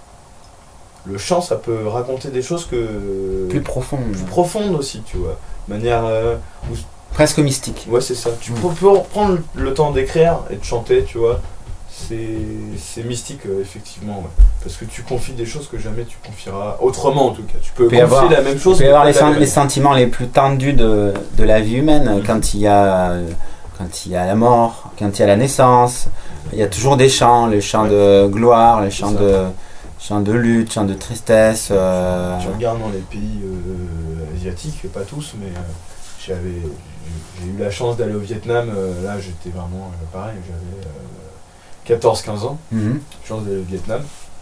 Speaker 2: le chant, ça peut raconter des choses que
Speaker 4: Plus profond.
Speaker 2: plus profondes aussi, tu vois. De manière, euh,
Speaker 4: Presque mystique.
Speaker 2: ouais, c'est ça. Tu
Speaker 4: Mhm.
Speaker 2: peux peux prendre le temps d'écrire et de chanter, tu vois. C'est c'est mystique, euh, effectivement, ouais. Parce que tu confies des choses que jamais tu confieras autrement, en tout cas. Tu peux
Speaker 4: Il peut y
Speaker 2: confier
Speaker 4: avoir-
Speaker 2: la même
Speaker 4: Il
Speaker 2: chose.
Speaker 4: peut y
Speaker 2: mais
Speaker 4: avoir
Speaker 2: pas
Speaker 4: les,
Speaker 2: la
Speaker 4: sen-
Speaker 2: même.
Speaker 4: les sentiments les plus tendus de, de la vie humaine,
Speaker 2: Mhm.
Speaker 4: quand il y a euh, quand il y a la mort, quand il y a la naissance. Il y a toujours des chants, les chants
Speaker 2: Ouais.
Speaker 4: de gloire, les chants
Speaker 2: ça.
Speaker 4: de, chants de lutte, chants de tristesse. euh,
Speaker 2: Tu regardes dans les pays euh, asiatiques, pas tous, mais euh, j'avais, j'ai j'ai eu la chance d'aller au Vietnam. euh, là, j'étais vraiment euh, pareil, j'avais euh, quatorze quinze ans.
Speaker 4: mhm.
Speaker 2: Chance d'aller au Vietnam.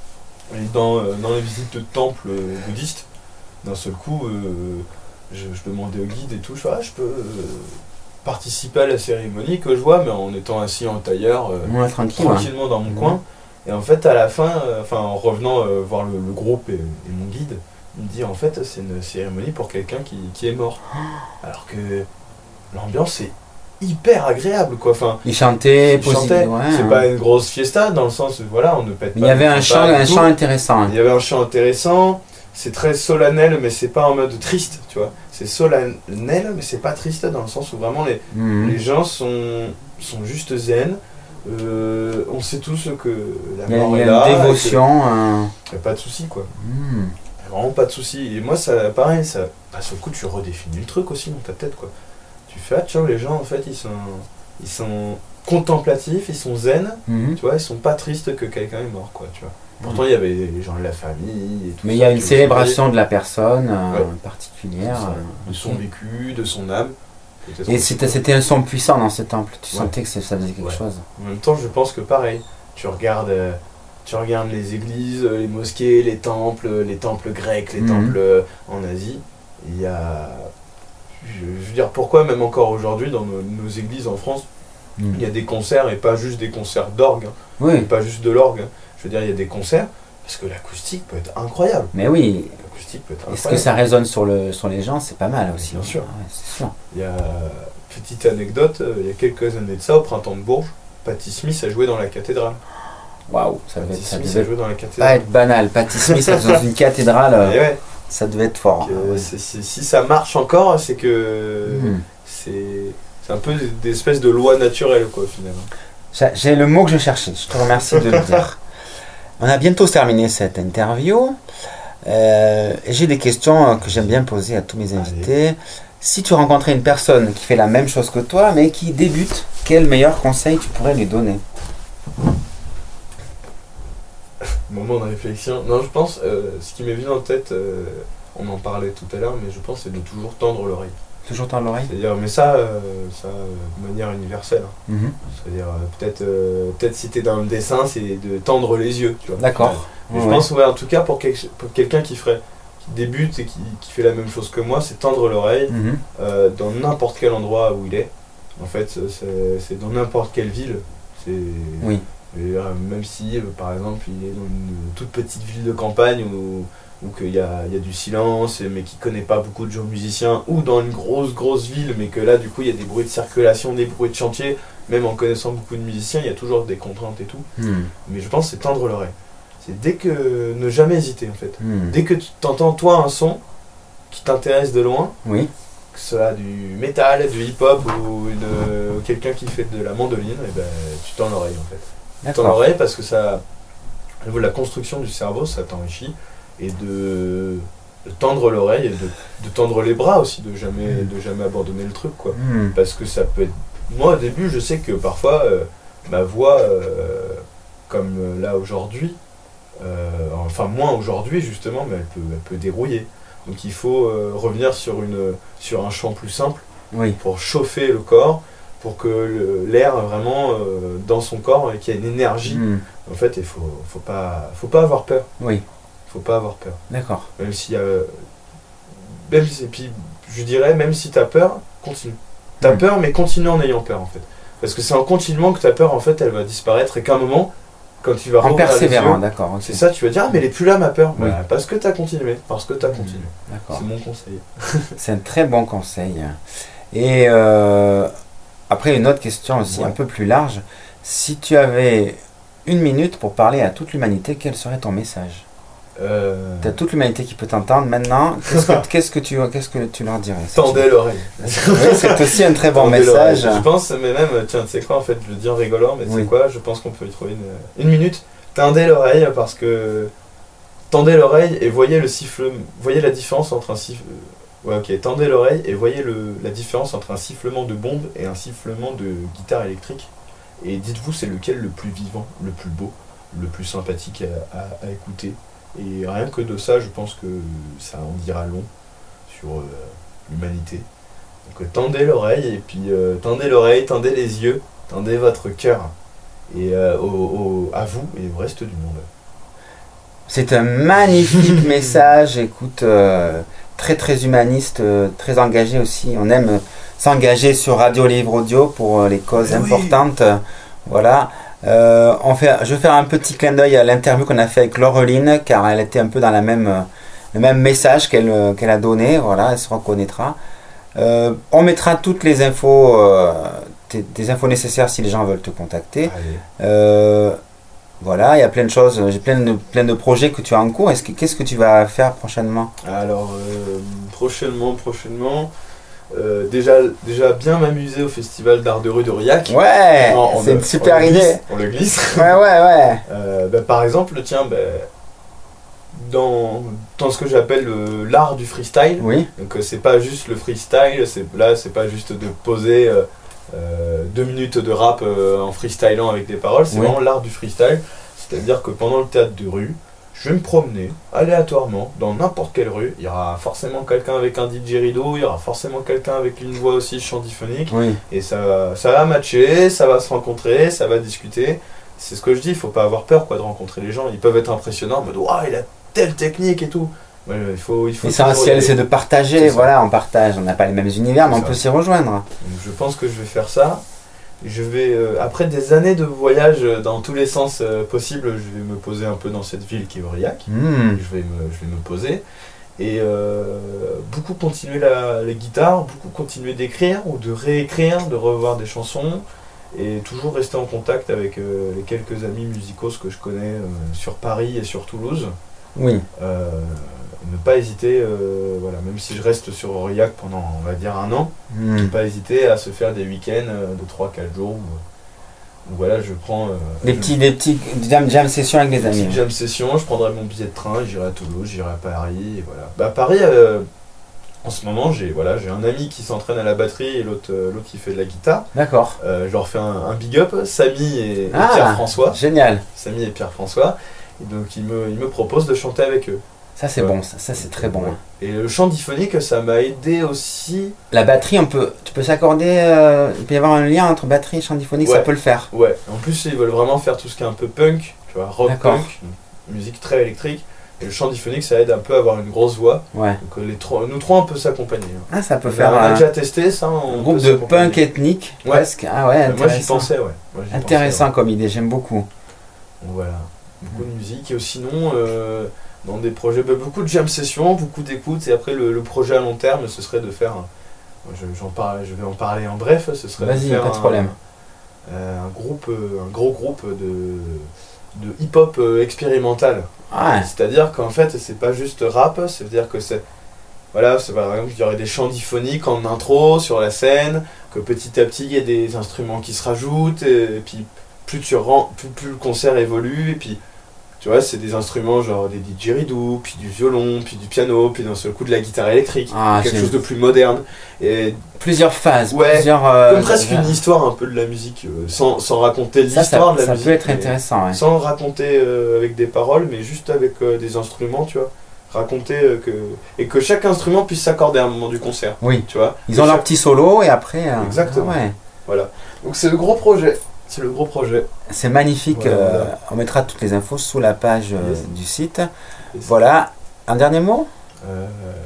Speaker 2: Et dans, euh, dans les visites de temples euh, bouddhistes, d'un seul coup, euh, je, je demandais au guide et tout, je fais, ah, je peux euh, participer à la cérémonie que je vois, mais en étant assis en tailleur, euh,
Speaker 4: Ouais, tranquille. ouais.
Speaker 2: tranquillement dans mon
Speaker 4: Mhm.
Speaker 2: coin. Et en fait, à la fin, euh, enfin, en revenant euh, voir le, le groupe et, et mon guide, il me dit, en fait, c'est une cérémonie pour quelqu'un qui, qui est mort. Alors que l'ambiance est hyper agréable, quoi. Enfin,
Speaker 4: Il chantait,
Speaker 2: il
Speaker 4: posi-
Speaker 2: chantait.
Speaker 4: ouais,
Speaker 2: c'est
Speaker 4: hein.
Speaker 2: pas une grosse fiesta dans le sens où voilà, on ne pète pas.
Speaker 4: Mais il y avait
Speaker 2: des
Speaker 4: un chant,
Speaker 2: fanfares et
Speaker 4: un
Speaker 2: tout.
Speaker 4: chant intéressant. hein.
Speaker 2: Il y avait un chant intéressant. C'est très solennel, mais c'est pas en mode triste, tu vois. C'est solennel, mais c'est pas triste dans le sens où vraiment les,
Speaker 4: Mhm.
Speaker 2: les gens sont, sont juste zen. Euh, on sait tous que la
Speaker 4: Il y a,
Speaker 2: mort
Speaker 4: il y
Speaker 2: est
Speaker 4: a
Speaker 2: là.
Speaker 4: une dévotion. un-
Speaker 2: Il n'y a pas de souci, quoi.
Speaker 4: Mhm.
Speaker 2: Vraiment pas de souci. Et moi, ça, pareil, ça, bah, sur le coup, tu redéfinis le truc aussi dans ta tête, quoi. Tu fais, ah, tiens, les gens, en fait, ils sont, ils sont contemplatifs, ils sont zen.
Speaker 4: Mhm.
Speaker 2: Tu vois, ils sont pas tristes que quelqu'un est mort, quoi, tu vois. Pourtant, il y avait les gens de la famille et tout
Speaker 4: Mais il y
Speaker 2: ça
Speaker 4: a une
Speaker 2: qui
Speaker 4: célébration de la personne euh,
Speaker 2: Ouais.
Speaker 4: particulière.
Speaker 2: C'est ça.
Speaker 4: euh,
Speaker 2: de son
Speaker 4: ok.
Speaker 2: vécu, de son âme. Peut-être
Speaker 4: Et
Speaker 2: aussi.
Speaker 4: c'était c'était un son puissant dans ce temple. Tu
Speaker 2: Ouais.
Speaker 4: sentais que c'est- ça faisait quelque
Speaker 2: Ouais.
Speaker 4: chose.
Speaker 2: En même temps, je pense que pareil, tu regardes, euh, tu regardes les églises, euh, les mosquées, les temples, euh, les temples grecs, les
Speaker 4: Mhm.
Speaker 2: temples euh, en Asie. Il y a, je, je veux dire, pourquoi même encore aujourd'hui dans nos, nos églises en France,
Speaker 4: Mhm.
Speaker 2: il y a des concerts et pas juste des concerts d'orgue, hein,
Speaker 4: Oui.
Speaker 2: et pas juste de l'orgue. hein. Je veux dire, il y a des concerts, Parce que l'acoustique peut être incroyable.
Speaker 4: Mais oui,
Speaker 2: L'acoustique peut être
Speaker 4: est-ce
Speaker 2: incroyable.
Speaker 4: que ça résonne sur, le, sur les gens? C'est pas mal aussi.
Speaker 2: Bien sûr.
Speaker 4: Ah ouais, c'est sûr.
Speaker 2: Il y a, petite anecdote, euh, il y a quelques années de ça, au printemps de Bourges, Patti Smith a joué dans la cathédrale.
Speaker 4: Waouh, ça devait
Speaker 2: Patti
Speaker 4: être, ça
Speaker 2: Smith a
Speaker 4: devait
Speaker 2: joué dans la
Speaker 4: pas
Speaker 2: cathédrale.
Speaker 4: être banal. Patti Smith dans une cathédrale,
Speaker 2: Et
Speaker 4: euh,
Speaker 2: ouais,
Speaker 4: ça devait être fort.
Speaker 2: donc, euh, c'est- c'est- si ça marche encore, c'est que
Speaker 4: Hmm.
Speaker 2: c'est c'est un peu des, des espèces de lois naturelles, quoi, finalement.
Speaker 4: J'ai j'ai le mot que je cherchais, je te remercie de le dire. On a bientôt terminé cette interview. Euh, J'ai des questions euh, que j'aime bien poser à tous mes invités. Si tu rencontrais une personne qui fait la même chose que toi, mais qui débute, quel meilleur conseil tu pourrais lui donner?
Speaker 2: Moment de réflexion. Non, je pense, euh, ce qui m'est venu en tête, euh, on en parlait tout à l'heure, mais je pense c'est de toujours tendre l'oreille.
Speaker 4: Toujours dans l'oreille.
Speaker 2: C'est-à-dire, mais ça, euh, ça euh, de manière universelle. hein.
Speaker 4: Mhm.
Speaker 2: C'est-à-dire, euh, peut-être euh, peut-être si t'es dans le dessin, c'est de tendre les yeux, tu vois.
Speaker 4: D'accord.
Speaker 2: Mais je
Speaker 4: Ouais.
Speaker 2: pense, ouais, en tout cas, pour, quel- pour quelqu'un qui ferait, qui débute et qui, qui fait la même chose que moi, c'est tendre l'oreille
Speaker 4: Mhm.
Speaker 2: euh, dans n'importe quel endroit où il est. En fait, c'est c'est dans n'importe quelle ville. C'est
Speaker 4: Oui.
Speaker 2: et, euh, même si, euh, par exemple, il est dans une toute petite ville de campagne où, où qu'il y a, il y a du silence, et- mais qui connaît pas beaucoup de gens musiciens, ou dans une grosse, grosse ville, mais que là, du coup, il y a des bruits de circulation, des bruits de chantier, même en connaissant beaucoup de musiciens, il y a toujours des contraintes et tout.
Speaker 4: Mhm.
Speaker 2: Mais je pense que c'est tendre l'oreille. C'est dès que... ne jamais hésiter, en fait.
Speaker 4: Mhm.
Speaker 2: Dès que tu t'entends, toi, un son qui t'intéresse de loin,
Speaker 4: Oui.
Speaker 2: que ce soit du métal, du hip-hop ou une- ou quelqu'un qui fait de la mandoline, et ben, tu tends l'oreille, en fait. Tu tends
Speaker 4: D'accord.
Speaker 2: l'oreille parce que ça, au niveau de la construction du cerveau, ça t'enrichit, et de, de tendre l'oreille et de, de tendre les bras aussi, de jamais, de jamais abandonner le truc, quoi.
Speaker 4: Mhm.
Speaker 2: Parce que ça peut être... Moi, au début, je sais que parfois, euh, ma voix, euh, comme euh, là aujourd'hui, euh, enfin moins aujourd'hui justement, mais elle peut, elle peut dérouiller. Donc il faut euh, revenir sur, une, sur un chant plus simple
Speaker 4: Oui.
Speaker 2: pour chauffer le corps, pour que le- l'air vraiment euh, dans son corps et qu'il y ait une énergie.
Speaker 4: Mhm.
Speaker 2: En fait, il faut, faut pas, faut pas avoir peur.
Speaker 4: Oui.
Speaker 2: Faut pas avoir peur.
Speaker 4: D'accord.
Speaker 2: Même s'il y a, même si, et puis je dirais même si t'as peur, continue. T'as
Speaker 4: Mm.
Speaker 2: peur, mais continue en ayant peur en fait. Parce que c'est en continuant que ta peur en fait, elle va disparaître et qu'à un moment, quand tu vas
Speaker 4: En
Speaker 2: rouvrir les
Speaker 4: persévérant,
Speaker 2: yeux,
Speaker 4: d'accord. ok.
Speaker 2: c'est ça, tu vas dire ah mais elle est plus là ma peur.
Speaker 4: Oui.
Speaker 2: Bah, parce que t'as continué, parce que t'as continué.
Speaker 4: D'accord.
Speaker 2: C'est mon conseil.
Speaker 4: C'est un très bon conseil. Et euh, après, une autre question aussi
Speaker 2: Ouais.
Speaker 4: un peu plus large. Si tu avais une minute pour parler à toute l'humanité, quel serait ton message?
Speaker 2: Euh,
Speaker 4: Tu as toute l'humanité qui peut t'entendre maintenant. Qu'est-ce que, qu'est-ce que tu, qu'est-ce que tu leur dirais? si tu-
Speaker 2: Tendez l'oreille.
Speaker 4: Oui, c'est aussi un très bon
Speaker 2: Tendez
Speaker 4: message.
Speaker 2: l'oreille. Je pense, mais même, tiens, tu sais quoi, en fait, je le dis en rigolant, mais tu
Speaker 4: Oui.
Speaker 2: sais quoi, je pense qu'on peut y trouver une, une minute. Tendez l'oreille parce que. Tendez l'oreille et voyez le sifflement. Voyez la différence entre un siffle. Ouais, ok, tendez l'oreille et voyez le, la différence entre un sifflement de bombe et un sifflement de guitare électrique. Et dites-vous, c'est lequel le plus vivant, le plus beau, le plus sympathique à, à- à écouter. Et rien que de ça, je pense que ça en dira long sur euh, l'humanité. Donc euh, tendez l'oreille, et puis euh, tendez l'oreille, tendez les yeux, tendez votre cœur. Et euh, au, au- à vous et au reste du monde.
Speaker 4: C'est un magnifique message. Écoute, euh, très très humaniste, euh, très engagé aussi. On aime s'engager sur Radio Livre Audio pour euh, les causes
Speaker 2: Eh oui.
Speaker 4: importantes. Voilà. Euh, on fait, je vais faire un petit clin d'œil à l'interview qu'on a fait avec Laureline, car elle était un peu dans la même, euh, le même message qu'elle euh, qu'elle a donné. Voilà, elle se reconnaîtra. Euh, on mettra toutes les infos, euh, des, des infos nécessaires si les gens veulent te contacter.
Speaker 2: Allez.
Speaker 4: Euh, voilà, il y a plein de choses, j'ai plein de, plein de projets que tu as en cours. Est-ce que, qu'est-ce que tu vas faire prochainement?
Speaker 2: Alors, euh, prochainement, prochainement, euh, déjà, déjà bien m'amuser au festival d'art de rue de Aurillac.
Speaker 4: Ouais,
Speaker 2: Non, on
Speaker 4: c'est
Speaker 2: le-
Speaker 4: une super
Speaker 2: on le
Speaker 4: idée.
Speaker 2: glisse, On le glisse.
Speaker 4: Ouais, ouais, ouais.
Speaker 2: Euh, bah, par exemple, tiens, bah, dans, dans ce que j'appelle le- l'art du freestyle,
Speaker 4: Oui,
Speaker 2: donc euh, c'est pas juste le freestyle, c'est, là c'est pas juste de poser euh, euh, deux minutes de rap euh, en freestylant avec des paroles, c'est
Speaker 4: Oui.
Speaker 2: vraiment l'art du freestyle, c'est-à-dire que pendant le théâtre de rue, je vais me promener aléatoirement dans n'importe quelle rue, il y aura forcément quelqu'un avec un D J rideau, il y aura forcément quelqu'un avec une voix aussi chantiphonique,
Speaker 4: oui.
Speaker 2: et ça, va- ça va matcher, ça va se rencontrer, ça va discuter. C'est ce que je dis, il faut pas avoir peur quoi, de rencontrer les gens. Ils peuvent être impressionnants, en mode waouh, il a telle technique et tout. Ouais, il faut, il faut toujours y
Speaker 4: L'essentiel,
Speaker 2: aller.
Speaker 4: c'est de partager.
Speaker 2: C'est ça.
Speaker 4: Voilà, on partage. On n'a pas les mêmes univers, mais
Speaker 2: C'est
Speaker 4: on
Speaker 2: ça.
Speaker 4: peut s'y rejoindre.
Speaker 2: Donc, je pense que je vais faire ça. je vais, euh, après des années de voyage dans tous les sens euh, possibles, je vais me poser un peu dans cette ville qui est Aurillac.
Speaker 4: Hmm.
Speaker 2: Je vais me, je vais me poser et euh, beaucoup continuer la, la guitare, beaucoup continuer d'écrire ou de réécrire, de revoir des chansons et toujours rester en contact avec euh, les quelques amis musicaux que je connais euh, sur Paris et sur Toulouse.
Speaker 4: Oui.
Speaker 2: Euh, ne pas hésiter, euh, voilà, même si je reste sur Aurillac pendant on va dire un an,
Speaker 4: Hmm.
Speaker 2: ne pas hésiter à se faire des week-ends euh, de trois quatre jours où, où voilà, je prends euh,
Speaker 4: Des
Speaker 2: je-
Speaker 4: petits, des petits jam, jam sessions avec des
Speaker 2: Une
Speaker 4: amis.
Speaker 2: petite jam session, je prendrai mon billet de train, j'irai à Toulouse, j'irai à Paris, et voilà. Bah Paris, euh, en ce moment, j'ai voilà, j'ai un ami qui s'entraîne à la batterie et l'autre euh, l'autre qui fait de la guitare.
Speaker 4: D'accord.
Speaker 2: Euh, je leur fais un, un big up, Samy et, et
Speaker 4: Ah.
Speaker 2: Pierre-François.
Speaker 4: Génial.
Speaker 2: Samy et Pierre-François. Et donc ils me, ils me proposent de chanter avec eux.
Speaker 4: Ça c'est
Speaker 2: Ouais.
Speaker 4: bon, ça, ça c'est très bon. hein.
Speaker 2: Et le chant diphonique, ça m'a aidé aussi.
Speaker 4: La batterie, on peut, tu peux s'accorder, euh, il peut y avoir un lien entre batterie et chant diphonique, ça
Speaker 2: Ouais.
Speaker 4: peut le faire.
Speaker 2: Ouais, en plus ils veulent vraiment faire tout ce qui est un peu punk, tu vois, rock
Speaker 4: D'accord.
Speaker 2: punk, musique très électrique. Et le chant diphonique, ça aide un peu à avoir une grosse voix.
Speaker 4: Ouais.
Speaker 2: Donc euh, les trois, nous trois, on peut s'accompagner. hein.
Speaker 4: Ah, ça peut
Speaker 2: On
Speaker 4: faire
Speaker 2: a
Speaker 4: un,
Speaker 2: déjà testé ça. On
Speaker 4: un groupe
Speaker 2: peut
Speaker 4: de
Speaker 2: s'accompagner.
Speaker 4: punk ethnique,
Speaker 2: Ouais.
Speaker 4: presque. Ah ouais,
Speaker 2: Moi j'y
Speaker 4: intéressant.
Speaker 2: pensais, ouais. Moi, j'y
Speaker 4: Intéressant
Speaker 2: pensais,
Speaker 4: comme idée, j'aime beaucoup.
Speaker 2: ouais. Donc, voilà, beaucoup de musique. Et sinon, euh, dans des projets, bah, beaucoup de jam sessions, beaucoup d'écoutes. Et après, le, le projet à long terme, ce serait de faire. un- je, j'en parle, je vais en parler en bref. Ce serait de
Speaker 4: Vas-y,
Speaker 2: faire
Speaker 4: pas de
Speaker 2: un-
Speaker 4: problème.
Speaker 2: euh, un groupe, euh, un gros groupe de, de hip-hop euh, expérimental.
Speaker 4: Ouais.
Speaker 2: C'est-à-dire qu'en fait, c'est pas juste rap, c'est-à-dire que c'est. Voilà, c'est par exemple, il y aurait des chants diphoniques en intro sur la scène, que petit à petit il y a des instruments qui se rajoutent, et, et puis plus tu rends, plus, plus le concert évolue, et puis tu vois, c'est des instruments genre des didgeridoo, puis du violon, puis du piano, puis d'un seul coup de la guitare électrique,
Speaker 4: Ah,
Speaker 2: quelque
Speaker 4: j'ai-
Speaker 2: chose de plus moderne. Et
Speaker 4: Plusieurs phases,
Speaker 2: Ouais,
Speaker 4: plusieurs. euh,
Speaker 2: comme presque
Speaker 4: euh,
Speaker 2: une histoire un peu de la musique, euh, sans, sans raconter
Speaker 4: Ça,
Speaker 2: l'histoire
Speaker 4: ça,
Speaker 2: de la
Speaker 4: ça
Speaker 2: musique.
Speaker 4: peut être
Speaker 2: mais-
Speaker 4: intéressant, ouais.
Speaker 2: sans raconter euh, avec des paroles, mais juste avec euh, des instruments, tu vois. Raconter euh, que. Et que chaque instrument puisse s'accorder à un moment du concert.
Speaker 4: Oui.
Speaker 2: Tu vois.
Speaker 4: Ils ont
Speaker 2: Et
Speaker 4: leur
Speaker 2: chaque-
Speaker 4: petit solo et après. euh,
Speaker 2: Exactement.
Speaker 4: ah ouais.
Speaker 2: Voilà. Donc c'est le gros projet. C'est le gros projet.
Speaker 4: C'est magnifique.
Speaker 2: Voilà,
Speaker 4: euh,
Speaker 2: voilà.
Speaker 4: On mettra toutes les infos sous la page euh,
Speaker 2: Yes.
Speaker 4: du site.
Speaker 2: Et c'est-
Speaker 4: Voilà. Un dernier mot
Speaker 2: Euh,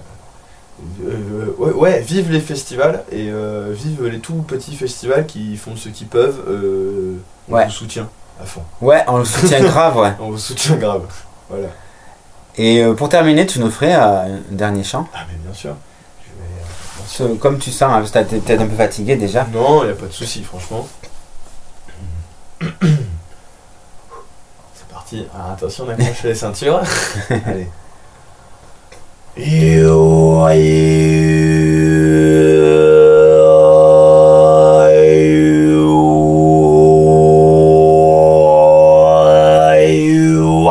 Speaker 2: euh, ouais, ouais, vive les festivals et euh, vive les tout petits festivals qui font ce qu'ils peuvent. Euh, on
Speaker 4: Ouais.
Speaker 2: vous soutient à fond.
Speaker 4: Ouais, on le soutient grave, ouais.
Speaker 2: On vous soutient grave. Voilà.
Speaker 4: Et euh, pour terminer, tu nous ferais euh, un dernier chant.
Speaker 2: Ah, mais bien sûr. Je vais, euh, bien sûr.
Speaker 4: Ce- Comme tu sens, hein, parce que t'es peut-être un peu fatigué déjà.
Speaker 2: Non, il n'y a pas de souci, franchement. C'est parti. Alors, attention, on accroche les ceintures. Allez.
Speaker 7: You, you,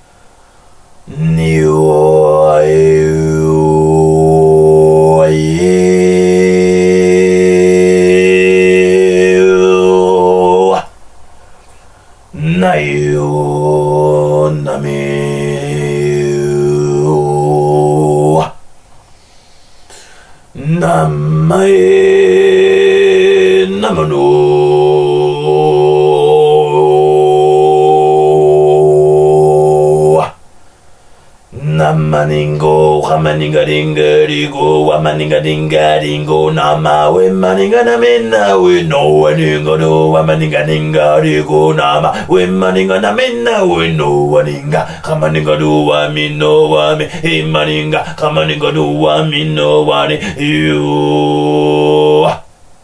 Speaker 7: Namae Namano Namaningo Ramaninga Dinga Digo Wamaninga Dinga Dingo Nama We Maninga Namina We No Waninga Do Wamaninga Dinga Digo Nama We Maninga Namina We No Waninga Ramaninga Do Wamino Wami Imaninga Ramaninga Do Wamino Wani You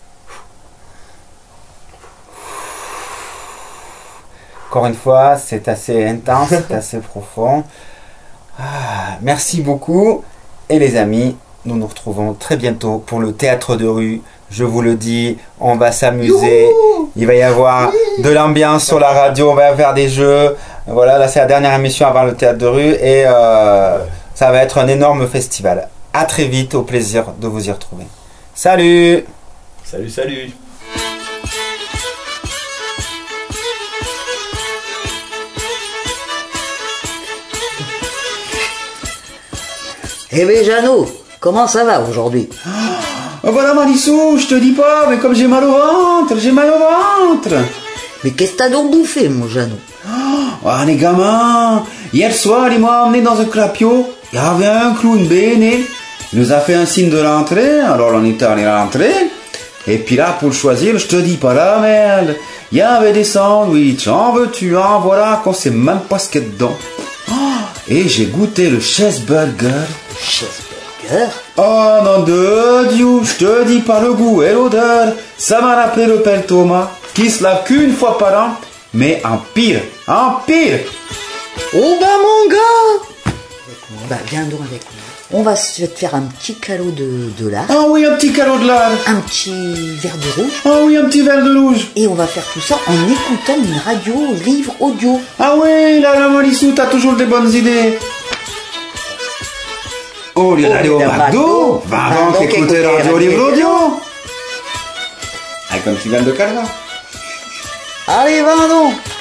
Speaker 4: Encore une fois, c'est assez intense, c'est assez profond. Ah, merci beaucoup. Et les amis, nous nous retrouvons très bientôt pour le théâtre de rue. Je vous le dis, on va s'amuser. Il va y avoir de l'ambiance sur la radio, on va faire des jeux. Voilà, là c'est la dernière émission avant le théâtre de rue et euh, ça va être un énorme festival. À très vite, au plaisir de vous y retrouver. Salut!
Speaker 2: Salut, salut.
Speaker 8: Eh ben Jeannot, comment ça va aujourd'hui?
Speaker 9: Oh voilà Marissou, je te dis pas, mais comme j'ai mal au ventre, j'ai mal au ventre.
Speaker 8: Mais qu'est-ce que t'as donc bouffé, mon Jeannot?
Speaker 9: Ah les gamins, hier soir ils m'ont emmené dans un clapio, il y avait un clown béné, il nous a fait un signe de l'entrée, alors on était allé à l'entrée, Et puis là, pour le choisir, je te dis pas la merde. Il y avait des sandwichs, en veux-tu, en voilà, qu'on sait même pas ce qu'il y a dedans. Oh, et j'ai goûté le cheeseburger.
Speaker 8: Cheeseburger?
Speaker 9: Oh non de Dieu, je te dis pas le goût et l'odeur. Ça m'a rappelé le père Thomas, qui se lave qu'une fois par an, mais en pire, en pire.
Speaker 8: Oh bah mon gars! Bah viens donc avec moi. On va se faire un petit calot de, de lard.
Speaker 9: Ah oui, un petit calot de lard.
Speaker 8: Un petit verre de rouge.
Speaker 9: Ah oui, un petit verre de rouge.
Speaker 8: Et on va faire tout ça en écoutant une radio livre audio.
Speaker 9: Ah oui, là, la Marissou, t'as toujours des bonnes idées. Au lieu d'aller au McDo, va donc écouter radio livre audio. Avec un petit verre de calva.
Speaker 8: Allez, va donc.